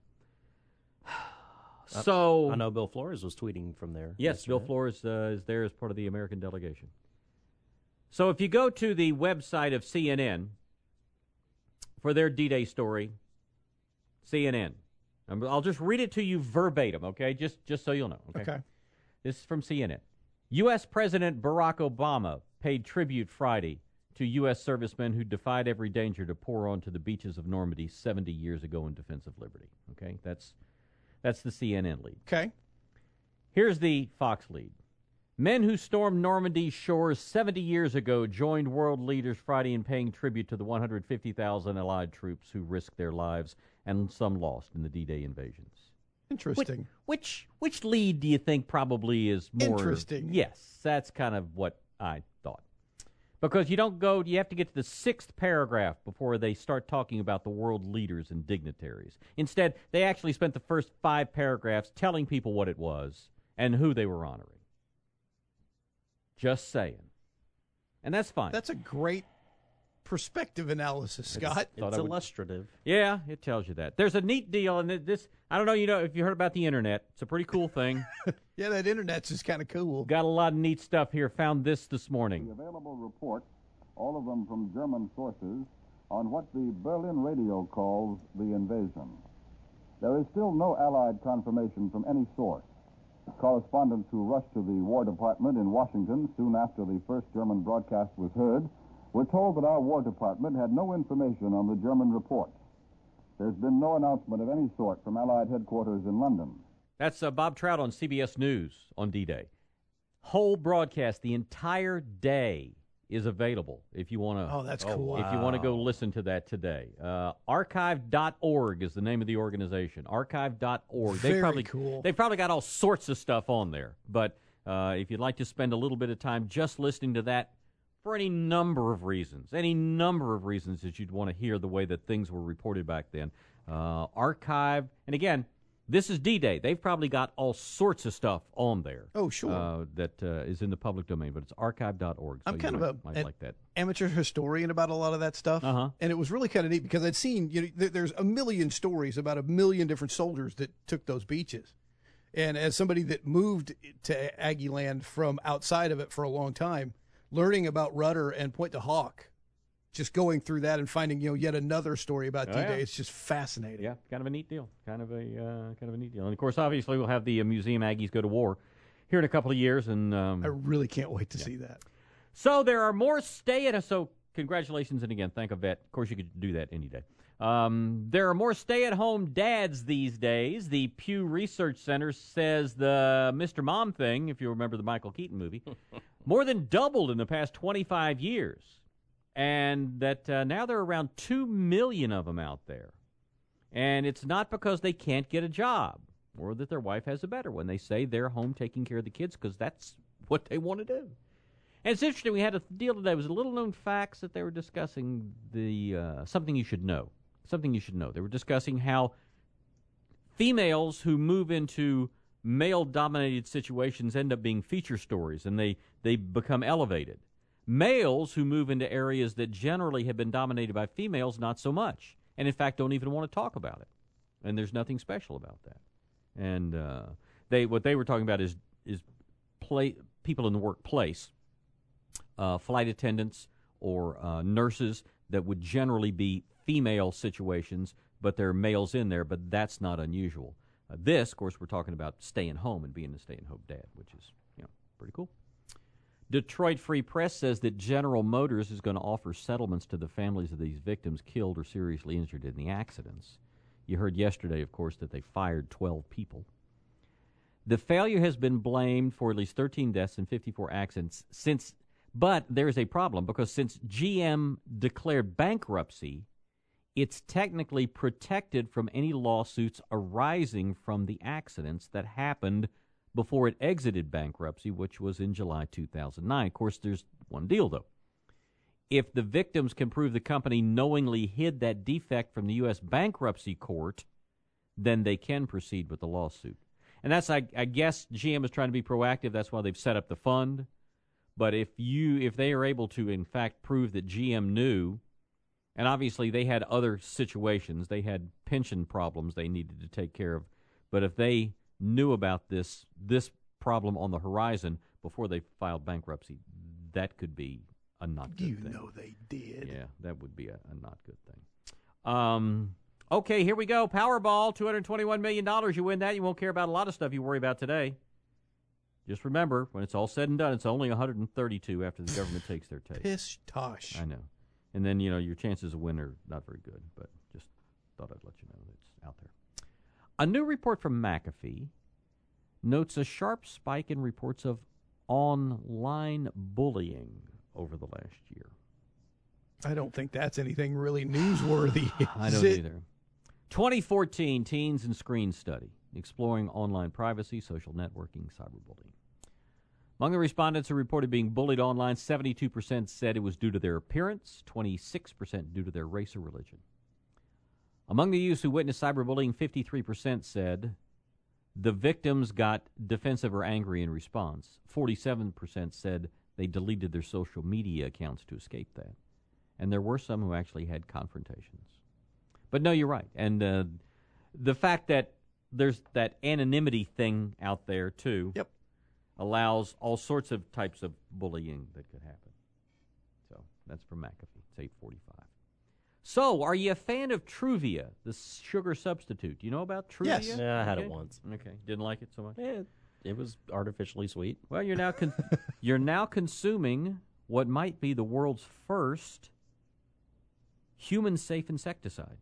So I know Bill Flores was tweeting from there. Yes, yesterday. Bill Flores uh, is there as part of the American delegation. So if you go to the website of C N N for their D-Day story, C N N, I'll just read it to you verbatim, okay? Just just so you'll know. Okay. Okay. This is from C N N. U S. President Barack Obama paid tribute Friday to U S servicemen who defied every danger to pour onto the beaches of Normandy seventy years ago in defense of liberty. Okay, that's that's the C N N lead. Okay. Here's the Fox lead. Men who stormed Normandy's shores seventy years ago joined world leaders Friday in paying tribute to the one hundred fifty thousand Allied troops who risked their lives and some lost in the D-Day invasions. Interesting. Which, which which lead do you think probably is more interesting? Yes, that's kind of what I thought. Because you don't go, you have to get to the sixth paragraph before they start talking about the world leaders and dignitaries. Instead, they actually spent the first five paragraphs telling people what it was and who they were honoring. Just saying. And that's fine. That's a great perspective analysis, Scott. It's, it's illustrative. Yeah, it tells you that. There's a neat deal, and this, I don't know, you know, if you heard about the internet. It's a pretty cool thing. Yeah, that internet's just kind of cool. Got a lot of neat stuff here. Found this this morning. The available reports, all of them from German sources, on what the Berlin radio calls the invasion. There is still no Allied confirmation from any source. Correspondents who rushed to the War Department in Washington soon after the first German broadcast was heard were told that our War Department had no information on the German reports. There's been no announcement of any sort from Allied headquarters in London. That's uh, Bob Trout on C B S News on D-Day. Whole broadcast, the entire day, is available if you want to. Oh, that's cool. If you want to go listen to that today. Uh, archive dot org is the name of the organization. archive dot org. Very they probably, cool. They've probably got all sorts of stuff on there. But uh, if you'd like to spend a little bit of time just listening to that for any number of reasons, any number of reasons that you'd want to hear the way that things were reported back then, uh, archive, and again, this is D-Day. They've probably got all sorts of stuff on there. Oh, sure. Uh, that uh, is in the public domain, but it's archive dot org. So I'm kind you of might, a might an like that. amateur historian about a lot of that stuff, uh-huh. and it was really kind of neat because I'd seen you know th- there's a million stories about a million different soldiers that took those beaches, and as somebody that moved to Aggie Land from outside of it for a long time, learning about Rudder and Pointe du Hoc, just going through that and finding you know yet another story about Oh, D-Day, yeah. it's just fascinating. Yeah, kind of a neat deal. Kind of a uh, kind of a neat deal. And of course, obviously, we'll have the uh, Museum Aggies Go to War here in a couple of years, and um, I really can't wait to yeah. see that. So there are more stay at so congratulations, and again, thank a vet. Of course, you could do that any day. Um, there are more stay-at-home dads these days. The Pew Research Center says the Mister Mom thing, if you remember the Michael Keaton movie, more than doubled in the past twenty-five years. And that uh, now there are around two million of them out there. And it's not because they can't get a job or that their wife has a better one. They say they're home taking care of the kids because that's what they want to do. And it's interesting, we had a deal today. It was a little-known facts that they were discussing, the uh, something you should know. Something you should know. They were discussing how females who move into male-dominated situations end up being feature stories, and they, they become elevated. Males who move into areas that generally have been dominated by females, not so much, and in fact don't even want to talk about it. And there's nothing special about that. And uh, they what they were talking about is is play, people in the workplace, uh, flight attendants or uh, nurses that would generally be female situations, but there are males in there, but that's not unusual. Uh, this, of course, we're talking about staying home and being a stay-at-home dad, which is you know pretty cool. Detroit Free Press says that General Motors is going to offer settlements to the families of these victims killed or seriously injured in the accidents. You heard yesterday, of course, that they fired twelve people. The failure has been blamed for at least thirteen deaths and fifty-four accidents since, but there is a problem because since G M declared bankruptcy, it's technically protected from any lawsuits arising from the accidents that happened before it exited bankruptcy, which was in July two thousand nine. Of course, there's one deal, though. If the victims can prove the company knowingly hid that defect from the U S bankruptcy court, then they can proceed with the lawsuit. And that's, I, I guess, G M is trying to be proactive. That's why they've set up the fund. But if you, if they are able to, in fact, prove that G M knew, and obviously they had other situations, they had pension problems they needed to take care of, but if they knew about this this problem on the horizon before they filed bankruptcy, that could be a not good you thing. You know they did. Yeah, that would be a, a not good thing. Um, okay, here we go. Powerball, two hundred twenty-one million dollars. You win that, you won't care about a lot of stuff you worry about today. Just remember, when it's all said and done, it's only one hundred thirty-two after the government takes their take. Pish tosh. I know. And then, you know, your chances of win are not very good, but just thought I'd let you know it's out there. A new report from McAfee notes a sharp spike in reports of online bullying over the last year. I don't think that's anything really newsworthy. I don't either. twenty fourteen Teens and Screen Study, exploring online privacy, social networking, cyberbullying. Among the respondents who reported being bullied online, seventy-two percent said it was due to their appearance, twenty-six percent due to their race or religion. Among the youths who witnessed cyberbullying, fifty-three percent said the victims got defensive or angry in response. forty-seven percent said they deleted their social media accounts to escape that. And there were some who actually had confrontations. But no, you're right. And uh, the fact that there's that anonymity thing out there, too, yep. allows all sorts of types of bullying that could happen. So that's from McAfee. It's eight forty-five. So, are you a fan of Truvia, the sugar substitute? Do you know about Truvia? Yes. Yeah, I had okay. it once. Okay. Didn't like it so much? Yeah, it was artificially sweet. Well, you're now con- you're now consuming what might be the world's first human-safe insecticide.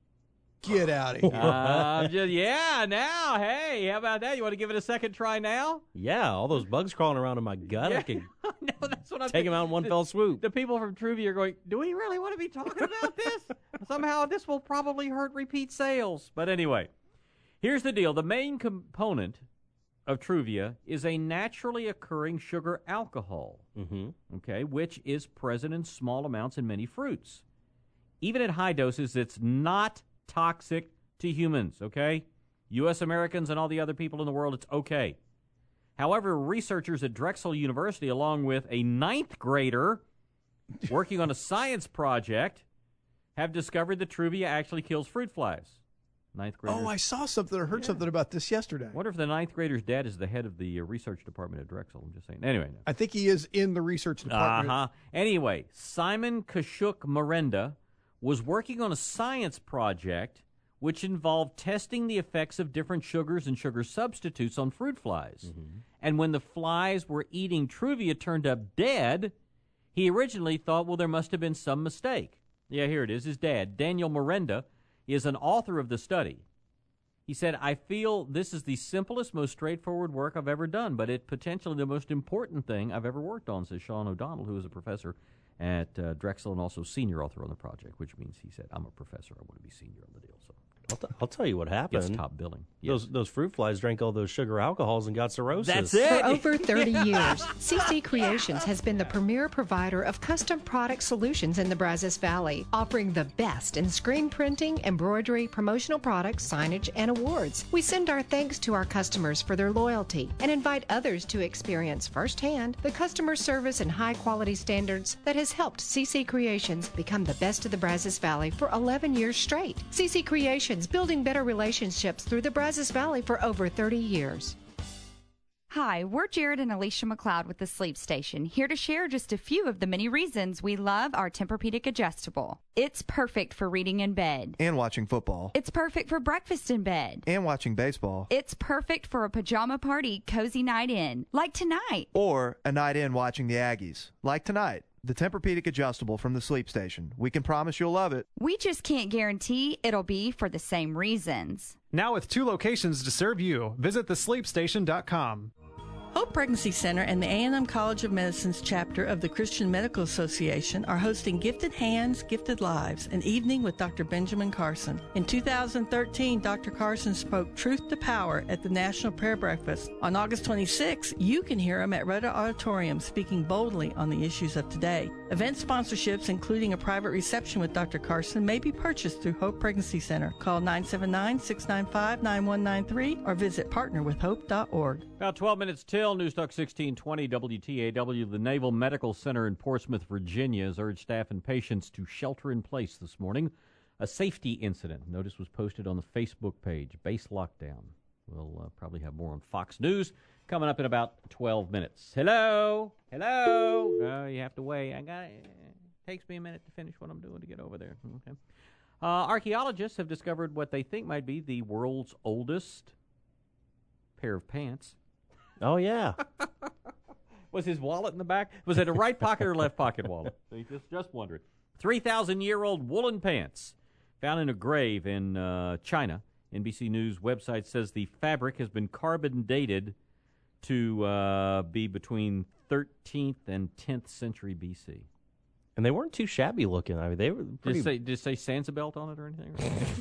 Get out of here. Uh, just, yeah, now, hey, how about that? You want to give it a second try now? Yeah, all those bugs crawling around in my gut, Yeah. I can no, that's what I'm take them out in one the, fell swoop. The people from Truvia are going, do we really want to be talking about this? Somehow this will probably hurt repeat sales. But anyway, here's the deal. The main component of Truvia is a naturally occurring sugar alcohol, mm-hmm. okay, which is present in small amounts in many fruits. Even at high doses, it's not toxic to humans, okay? U S Americans and all the other people in the world, it's okay. However, researchers at Drexel University, along with a ninth grader working on a science project, have discovered that Truvia actually kills fruit flies. Ninth graders. Oh, I saw something or heard yeah. something about this yesterday. I wonder if the ninth grader's dad is the head of the uh, research department at Drexel. I'm just saying. Anyway. No. I think he is in the research department. Uh-huh. Anyway, Simon Kashuk Miranda was working on a science project which involved testing the effects of different sugars and sugar substitutes on fruit flies. Mm-hmm. And when the flies were eating Truvia turned up dead, he originally thought, well, there must have been some mistake. Yeah, here it is. His dad, Daniel Miranda, is an author of the study. He said, I feel this is the simplest, most straightforward work I've ever done, but it's potentially the most important thing I've ever worked on, says Sean O'Donnell, who is a professor at uh, Drexel and also senior author on the project, which means he said, I'm a professor. I want to be senior on the deal. So I'll, t- I'll tell you what happened. It's top billing. Those yes. those fruit flies drank all those sugar alcohols and got cirrhosis. That's it. For over thirty years, C C Creations has been the premier provider of custom product solutions in the Brazos Valley, offering the best in screen printing, embroidery, promotional products, signage, and awards. We send our thanks to our customers for their loyalty and invite others to experience firsthand the customer service and high-quality standards that has helped C C Creations become the best of the Brazos Valley for eleven years straight. C C Creations, building better relationships through the Brazos Valley for over thirty years. Hi, we're Jared and Alicia McLeod with the Sleep Station, here to share just a few of the many reasons we love our Tempur-Pedic adjustable. It's perfect for reading in bed. And watching football. It's perfect for breakfast in bed. And watching baseball. It's perfect for a pajama party, cozy night in, like tonight. Or a night in watching the Aggies, like tonight. The Tempur-Pedic adjustable from the Sleep Station. We can promise you'll love it. We just can't guarantee it'll be for the same reasons. Now with two locations to serve you, visit the sleep station dot com. Hope Pregnancy Center and the A and M College of Medicine's chapter of the Christian Medical Association are hosting Gifted Hands, Gifted Lives, an evening with Doctor Benjamin Carson. In two thousand thirteen, Doctor Carson spoke Truth to Power at the National Prayer Breakfast. On August twenty-sixth, you can hear him at Rudder Auditorium speaking boldly on the issues of today. Event sponsorships, including a private reception with Doctor Carson, may be purchased through Hope Pregnancy Center. Call nine seven nine, six nine five, nine one nine three or visit partner with hope dot org. About twelve minutes till. News Talk sixteen twenty W T A W. The Naval Medical Center in Portsmouth, Virginia, has urged staff and patients to shelter in place this morning. A safety incident notice was posted on the Facebook page. Base lockdown. We'll uh, probably have more on Fox News coming up in about twelve minutes. Hello? Hello? Oh, you have to wait. I got it. Takes me a minute to finish what I'm doing to get over there. Okay. Uh, archaeologists have discovered what they think might be the world's oldest pair of pants. Oh, yeah. Was his wallet in the back? Was it a right pocket or left pocket wallet? Just, just wondering. three thousand year old woolen pants found in a grave in uh, China. N B C News website says the fabric has been carbon dated to uh, be between thirteenth and tenth century B C. And they weren't too shabby looking. I mean, they were pretty... Did it say, did it say Sansabelt on it or anything?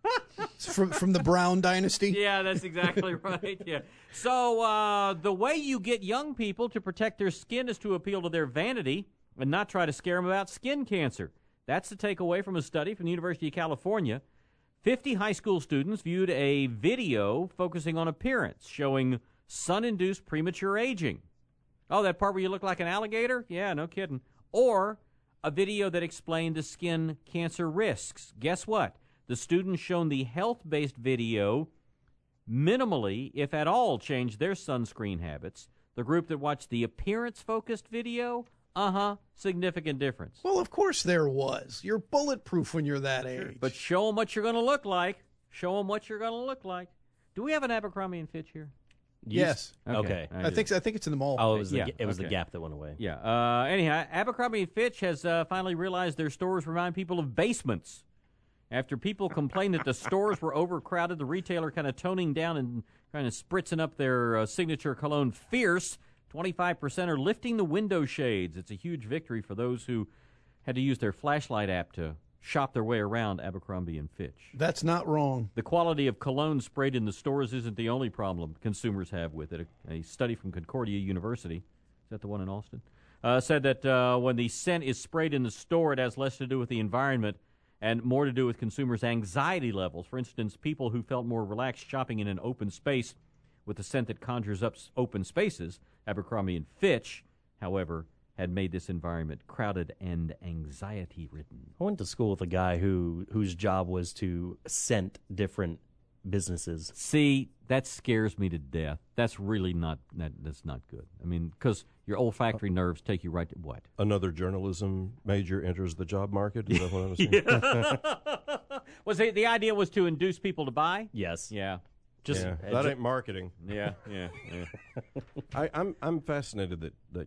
from from the Brown dynasty. Yeah, that's exactly right. Yeah. So uh, the way you get young people to protect their skin is to appeal to their vanity and not try to scare them about skin cancer. That's the takeaway from a study from the University of California. fifty high school students viewed a video focusing on appearance, showing sun-induced premature aging. Oh, that part where you look like an alligator? Yeah, no kidding. Or a video that explained the skin cancer risks. Guess what? The students shown the health-based video minimally, if at all, changed their sunscreen habits. The group that watched the appearance-focused video, uh-huh, significant difference. Well, of course there was. You're bulletproof when you're that age. But show them what you're going to look like. Show them what you're going to look like. Do we have an Abercrombie and Fitch here? Yes. Okay. okay. I, I think I think it's in the mall. Oh, it was the, yeah, it was okay. the Gap that went away. Yeah. Uh, anyhow, Abercrombie and Fitch has uh, finally realized their stores remind people of basements. After people complained that the stores were overcrowded, the retailer kind of toning down and kind of spritzing up their uh, signature cologne Fierce. twenty-five percent are lifting the window shades. It's a huge victory for those who had to use their flashlight app to shop their way around Abercrombie and Fitch. That's not wrong. The quality of cologne sprayed in the stores isn't the only problem consumers have with it. A, a study from Concordia University, is that the one in Austin, uh, said that uh, when the scent is sprayed in the store, it has less to do with the environment and more to do with consumers' anxiety levels. For instance, people who felt more relaxed shopping in an open space with a scent that conjures up open spaces, Abercrombie and Fitch, however, had made this environment crowded and anxiety-ridden. I went to school with a guy who whose job was to scent different businesses. See, that scares me to death. That's really not that, that's not good. I mean, because your olfactory nerves take you right to what? Another journalism major enters the job market? Is that what I'm saying? Yeah. Was it, the idea was to induce people to buy? Yes. Yeah. Just yeah, that ain't marketing. Yeah, yeah, yeah. I, I'm I'm fascinated that, that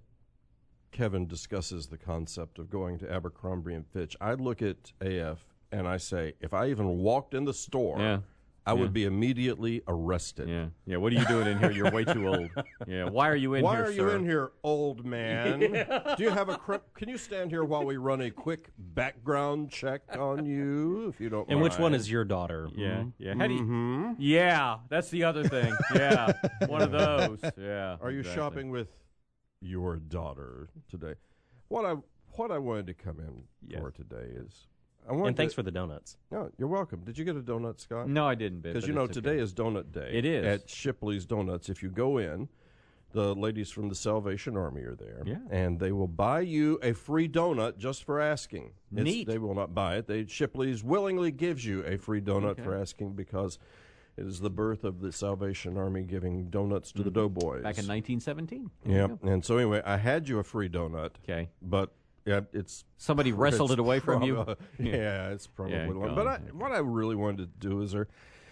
Kevin discusses the concept of going to Abercrombie and Fitch. I look at A F and I say, if I even walked in the store, yeah. I yeah. would be immediately arrested. Yeah, yeah. What are you doing in here? You're way too old. Yeah. Why are you in Why here? Why are sir? you in here, old man? Yeah. Do you have a? Cr- can you stand here while we run a quick background check on you, if you don't? And mind? which one is your daughter? Yeah, mm-hmm. yeah. How do you, mm-hmm. Yeah, that's the other thing. Yeah, one of those. Yeah. Are you exactly. shopping with your daughter today? What I what I wanted to come in yes. for today is. I and thanks to, for the donuts. No, you're welcome. Did you get a donut, Scott? No, I didn't. Because you know okay. today is Donut Day. It is at Shipley's Donuts. If you go in, the ladies from the Salvation Army are there, yeah. and they will buy you a free donut just for asking. It's, Neat. They will not buy it. They Shipley's willingly gives you a free donut okay. for asking because it is the birth of the Salvation Army giving donuts to mm-hmm. the doughboys back in nineteen seventeen. Yeah, and so anyway, I had you a free donut. Okay, but. Yeah, it's somebody wrestled it's it away prob- from you. Uh, yeah, it's probably yeah, one. But I, what I really wanted to do is, there,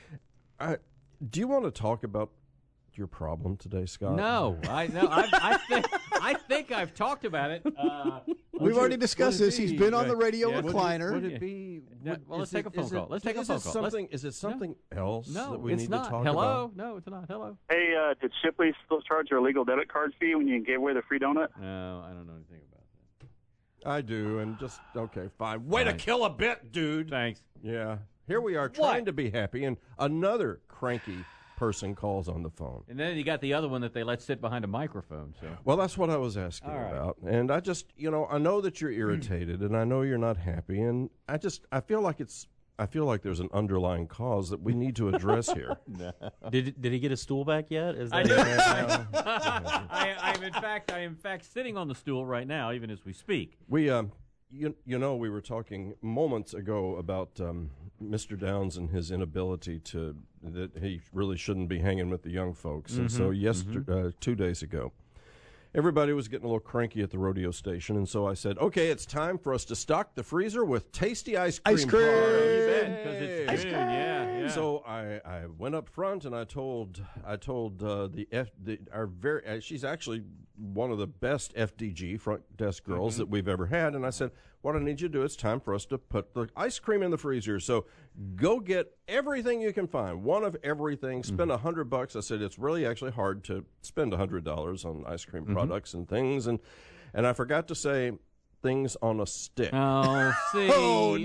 I, do you want to talk about your problem today, Scott? No, I no, I, I think I think I've talked about it. Uh, We've already discussed this. He's been on the radio yeah. recliner. Would it, would it be? Would, well, let's take it, a phone call. It, let's take a phone call. Something, is it something no. else no, that we it's need not. to talk Hello? about? No, it's not. Hello. Hey, uh, did Shipley still charge you a legal debit card fee when you gave away the free donut? No, I don't know anything about that. I do, and just, okay, fine. Way Fine. to kill a bit, dude. Thanks. Yeah. Here we are trying what? to be happy, and another cranky person calls on the phone. And then you got the other one that they let sit behind a microphone. So. Well, that's what I was asking All right. about. And I just, you know, I know that you're irritated, and I know you're not happy, and I just, I feel like it's, I feel like there's an underlying cause that we need to address here. Did did he get his stool back yet? Is that I, did. I, I am in fact, I am in fact sitting on the stool right now, even as we speak. We, um, you, you know, we were talking moments ago about um, Mister Downs and his inability to, that he really shouldn't be hanging with the young folks. Mm-hmm, and so yesterday, mm-hmm. uh, two days ago, everybody was getting a little cranky at the rodeo station, and so I said, okay, it's time for us to stock the freezer with tasty ice cream. Ice cream! Because it's Ice June, cream. yeah, yeah. So I, I went up front and I told I told uh, the F the, our very uh, she's actually one of the best F D G front desk girls Mm-hmm. that we've ever had, and I said, what I need you to do, it's time for us to put the ice cream in the freezer. So go get everything you can find, one of everything. Spend a hundred bucks. I said it's really actually hard to spend a hundred dollars on ice cream Mm-hmm. products and things, and and I forgot to say things on a stick. Oh, see. Oh,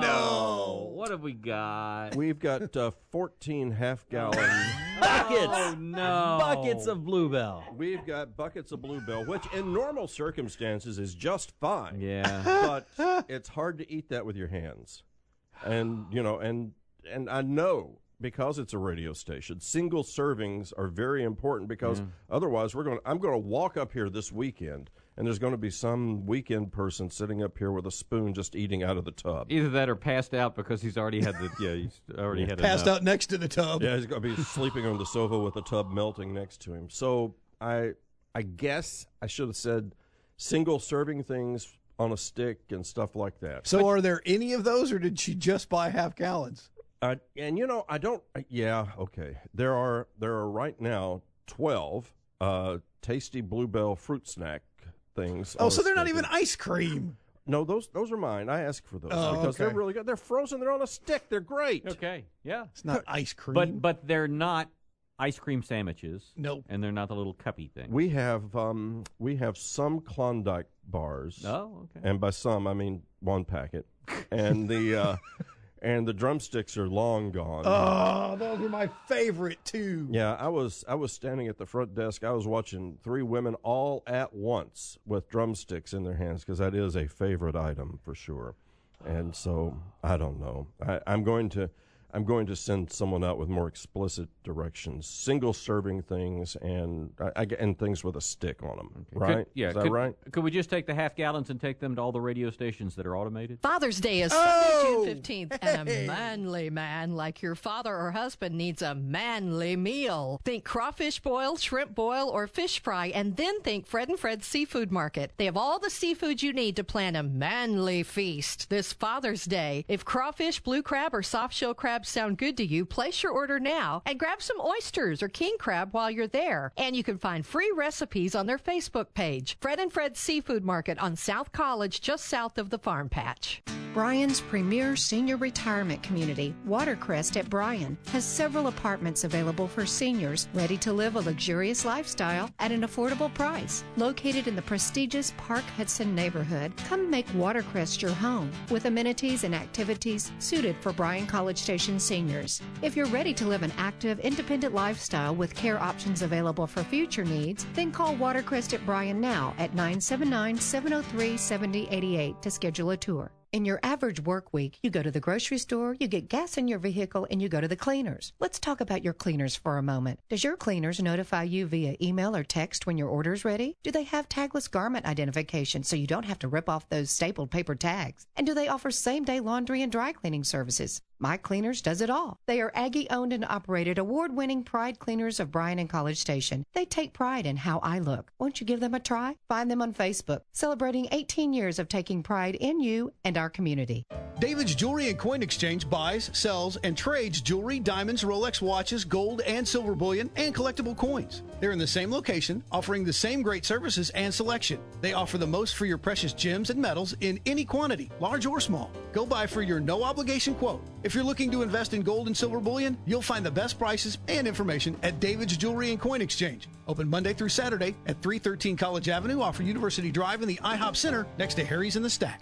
no. What have we got? We've got uh, fourteen half-gallon Buckets! Oh, no. Buckets of Bluebell. We've got buckets of Bluebell, which in normal circumstances is just fine. Yeah. But it's hard to eat that with your hands. And, you know, and and I know because it's a radio station, single servings are very important because Yeah. otherwise we're going to, I'm going to walk up here this weekend and there's going to be some weekend person sitting up here with a spoon just eating out of the tub. Either that or passed out because he's already had the, yeah, he's already Yeah. had Passed enough. out next to the tub. Yeah, he's going to be sleeping on the sofa with the tub melting next to him. So I I guess I should have said single serving things on a stick and stuff like that. So are there any of those, or did she just buy half gallons? Uh, and you know, I don't. Uh, yeah, okay. There are there are right now twelve uh, tasty Bluebell fruit snack things. Oh, on so a they're not stick. even ice cream. No, those those are mine. I asked for those Oh, because okay. they're really good. They're frozen. They're on a stick. They're great. Okay, yeah. It's not ice cream. But but they're not ice cream sandwiches. Nope. And they're not the little cuppy thing. We have um we have some Klondike bars. Oh, okay. And by some I mean one packet, and the uh, and the drumsticks are long gone. Oh, those are my favorite too. Yeah, I was I was standing at the front desk. I was watching three women all at once with drumsticks in their hands because that is a favorite item for sure. And so I don't know. I, I'm going to I'm going to send someone out with more explicit directions, single serving things, and I, I, and things with a stick on them. Right? Could, yeah. Is that could, right? Could we just take the half gallons and take them to all the radio stations that are automated? Father's Day is Oh! Sunday, June fifteenth, and a manly man like your father or husband needs a manly meal. Think crawfish boil, shrimp boil, or fish fry, and then think Fred and Fred's Seafood Market. They have all the seafood you need to plan a manly feast this Father's Day. If crawfish, blue crab, or soft-shell crab sound good to you, place your order now and grab some oysters or king crab while you're there. And you can find free recipes on their Facebook page. Fred and Fred's Seafood Market on South College, just south of the Farm Patch. Bryan's premier senior retirement community, Watercrest at Bryan, has several apartments available for seniors ready to live a luxurious lifestyle at an affordable price. Located in the prestigious Park Hudson neighborhood, come make Watercrest your home with amenities and activities suited for Bryan College Station seniors. If you're ready to live an active, independent lifestyle with care options available for future needs, then call Watercrest at Bryan now at nine seven nine, seven oh three, seven oh eight eight to schedule a tour. In your average work week, you go to the grocery store, you get gas in your vehicle, and you go to the cleaners. Let's talk about your cleaners for a moment. Does your cleaners notify you via email or text when your order's ready? Do they have tagless garment identification so you don't have to rip off those stapled paper tags? And do they offer same-day laundry and dry cleaning services? My Cleaners does it all. They are Aggie-owned and operated, award-winning Pride Cleaners of Bryan and College Station. They take pride in how I look. Won't you give them a try? Find them on Facebook, celebrating eighteen years of taking pride in you and our community. David's Jewelry and Coin Exchange buys, sells, and trades jewelry, diamonds, Rolex watches, gold and silver bullion, and collectible coins. They're in the same location, offering the same great services and selection. They offer the most for your precious gems and metals in any quantity, large or small. Go by for your no-obligation quote. If you're looking to invest in gold and silver bullion, you'll find the best prices and information at David's Jewelry and Coin Exchange. Open Monday through Saturday at three thirteen College Avenue off of University Drive in the I HOP Center next to Harry's in the Stack.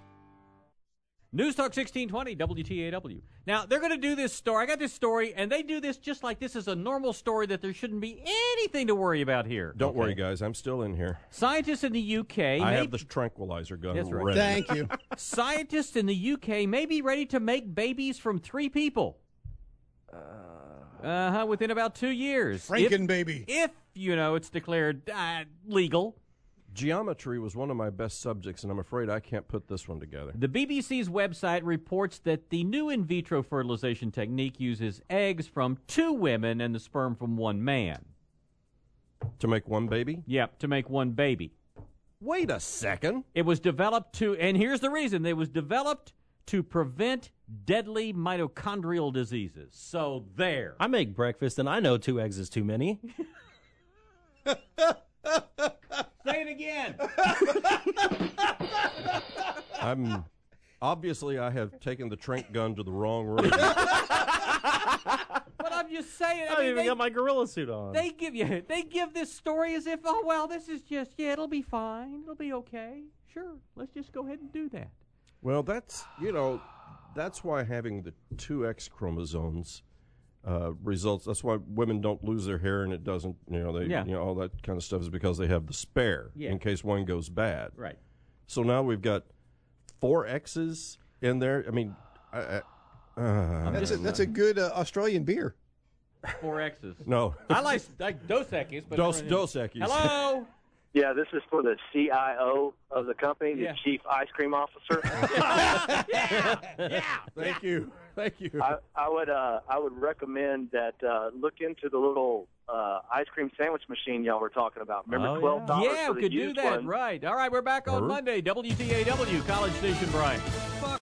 News Talk sixteen twenty W T A W. Now, they're going to do this story. I got this story, and they do this just like this is a normal story that there shouldn't be anything to worry about here. Don't Okay. worry, guys. I'm still in here. Scientists in the U K... I may- have the tranquilizer gun That's right. ready. Thank you. Scientists in the U K may be ready to make babies from three people. Uh-huh, within about two years. Franken If- baby. If, you know, it's declared uh, legal. Geometry was one of my best subjects, and I'm afraid I can't put this one together. The B B C's website reports that the new in vitro fertilization technique uses eggs from two women and the sperm from one man. To make one baby? Yep, to make one baby. Wait a second. It was developed to, and here's the reason, it was developed to prevent deadly mitochondrial diseases. So there. I make breakfast, and I know two eggs is too many. Say it again. I'm obviously I have taken the Trink gun to the wrong room. But I'm just saying. I, I mean, even they, got my gorilla suit on. They give you, they give this story as if, oh well, this is just, yeah, it'll be fine, it'll be okay. Sure, let's just go ahead and do that. Well, that's you know, that's why having the two X chromosomes uh, results. That's why women don't lose their hair and it doesn't. You know, they, Yeah. you know, all that kind of stuff is because they have the spare Yeah. in case one goes bad. Right. So now we've got four X's in there. I mean, I, I, uh, That's a, that's a good uh, Australian beer. Four X's. No. I like, like Dos Equis, but Dos, Dos Equis. Hello. Yeah, this is for the C I O of the company, the Yeah. Chief Ice Cream Officer. yeah, yeah. Thank you, thank you. I, I would uh, I would recommend that uh, look into the little uh, ice cream sandwich machine y'all were talking about. Remember, Oh, twelve dollars yeah, for we the could do used that. one. Right. All right, we're back on Her? Monday. W T A W, College Station, Brian.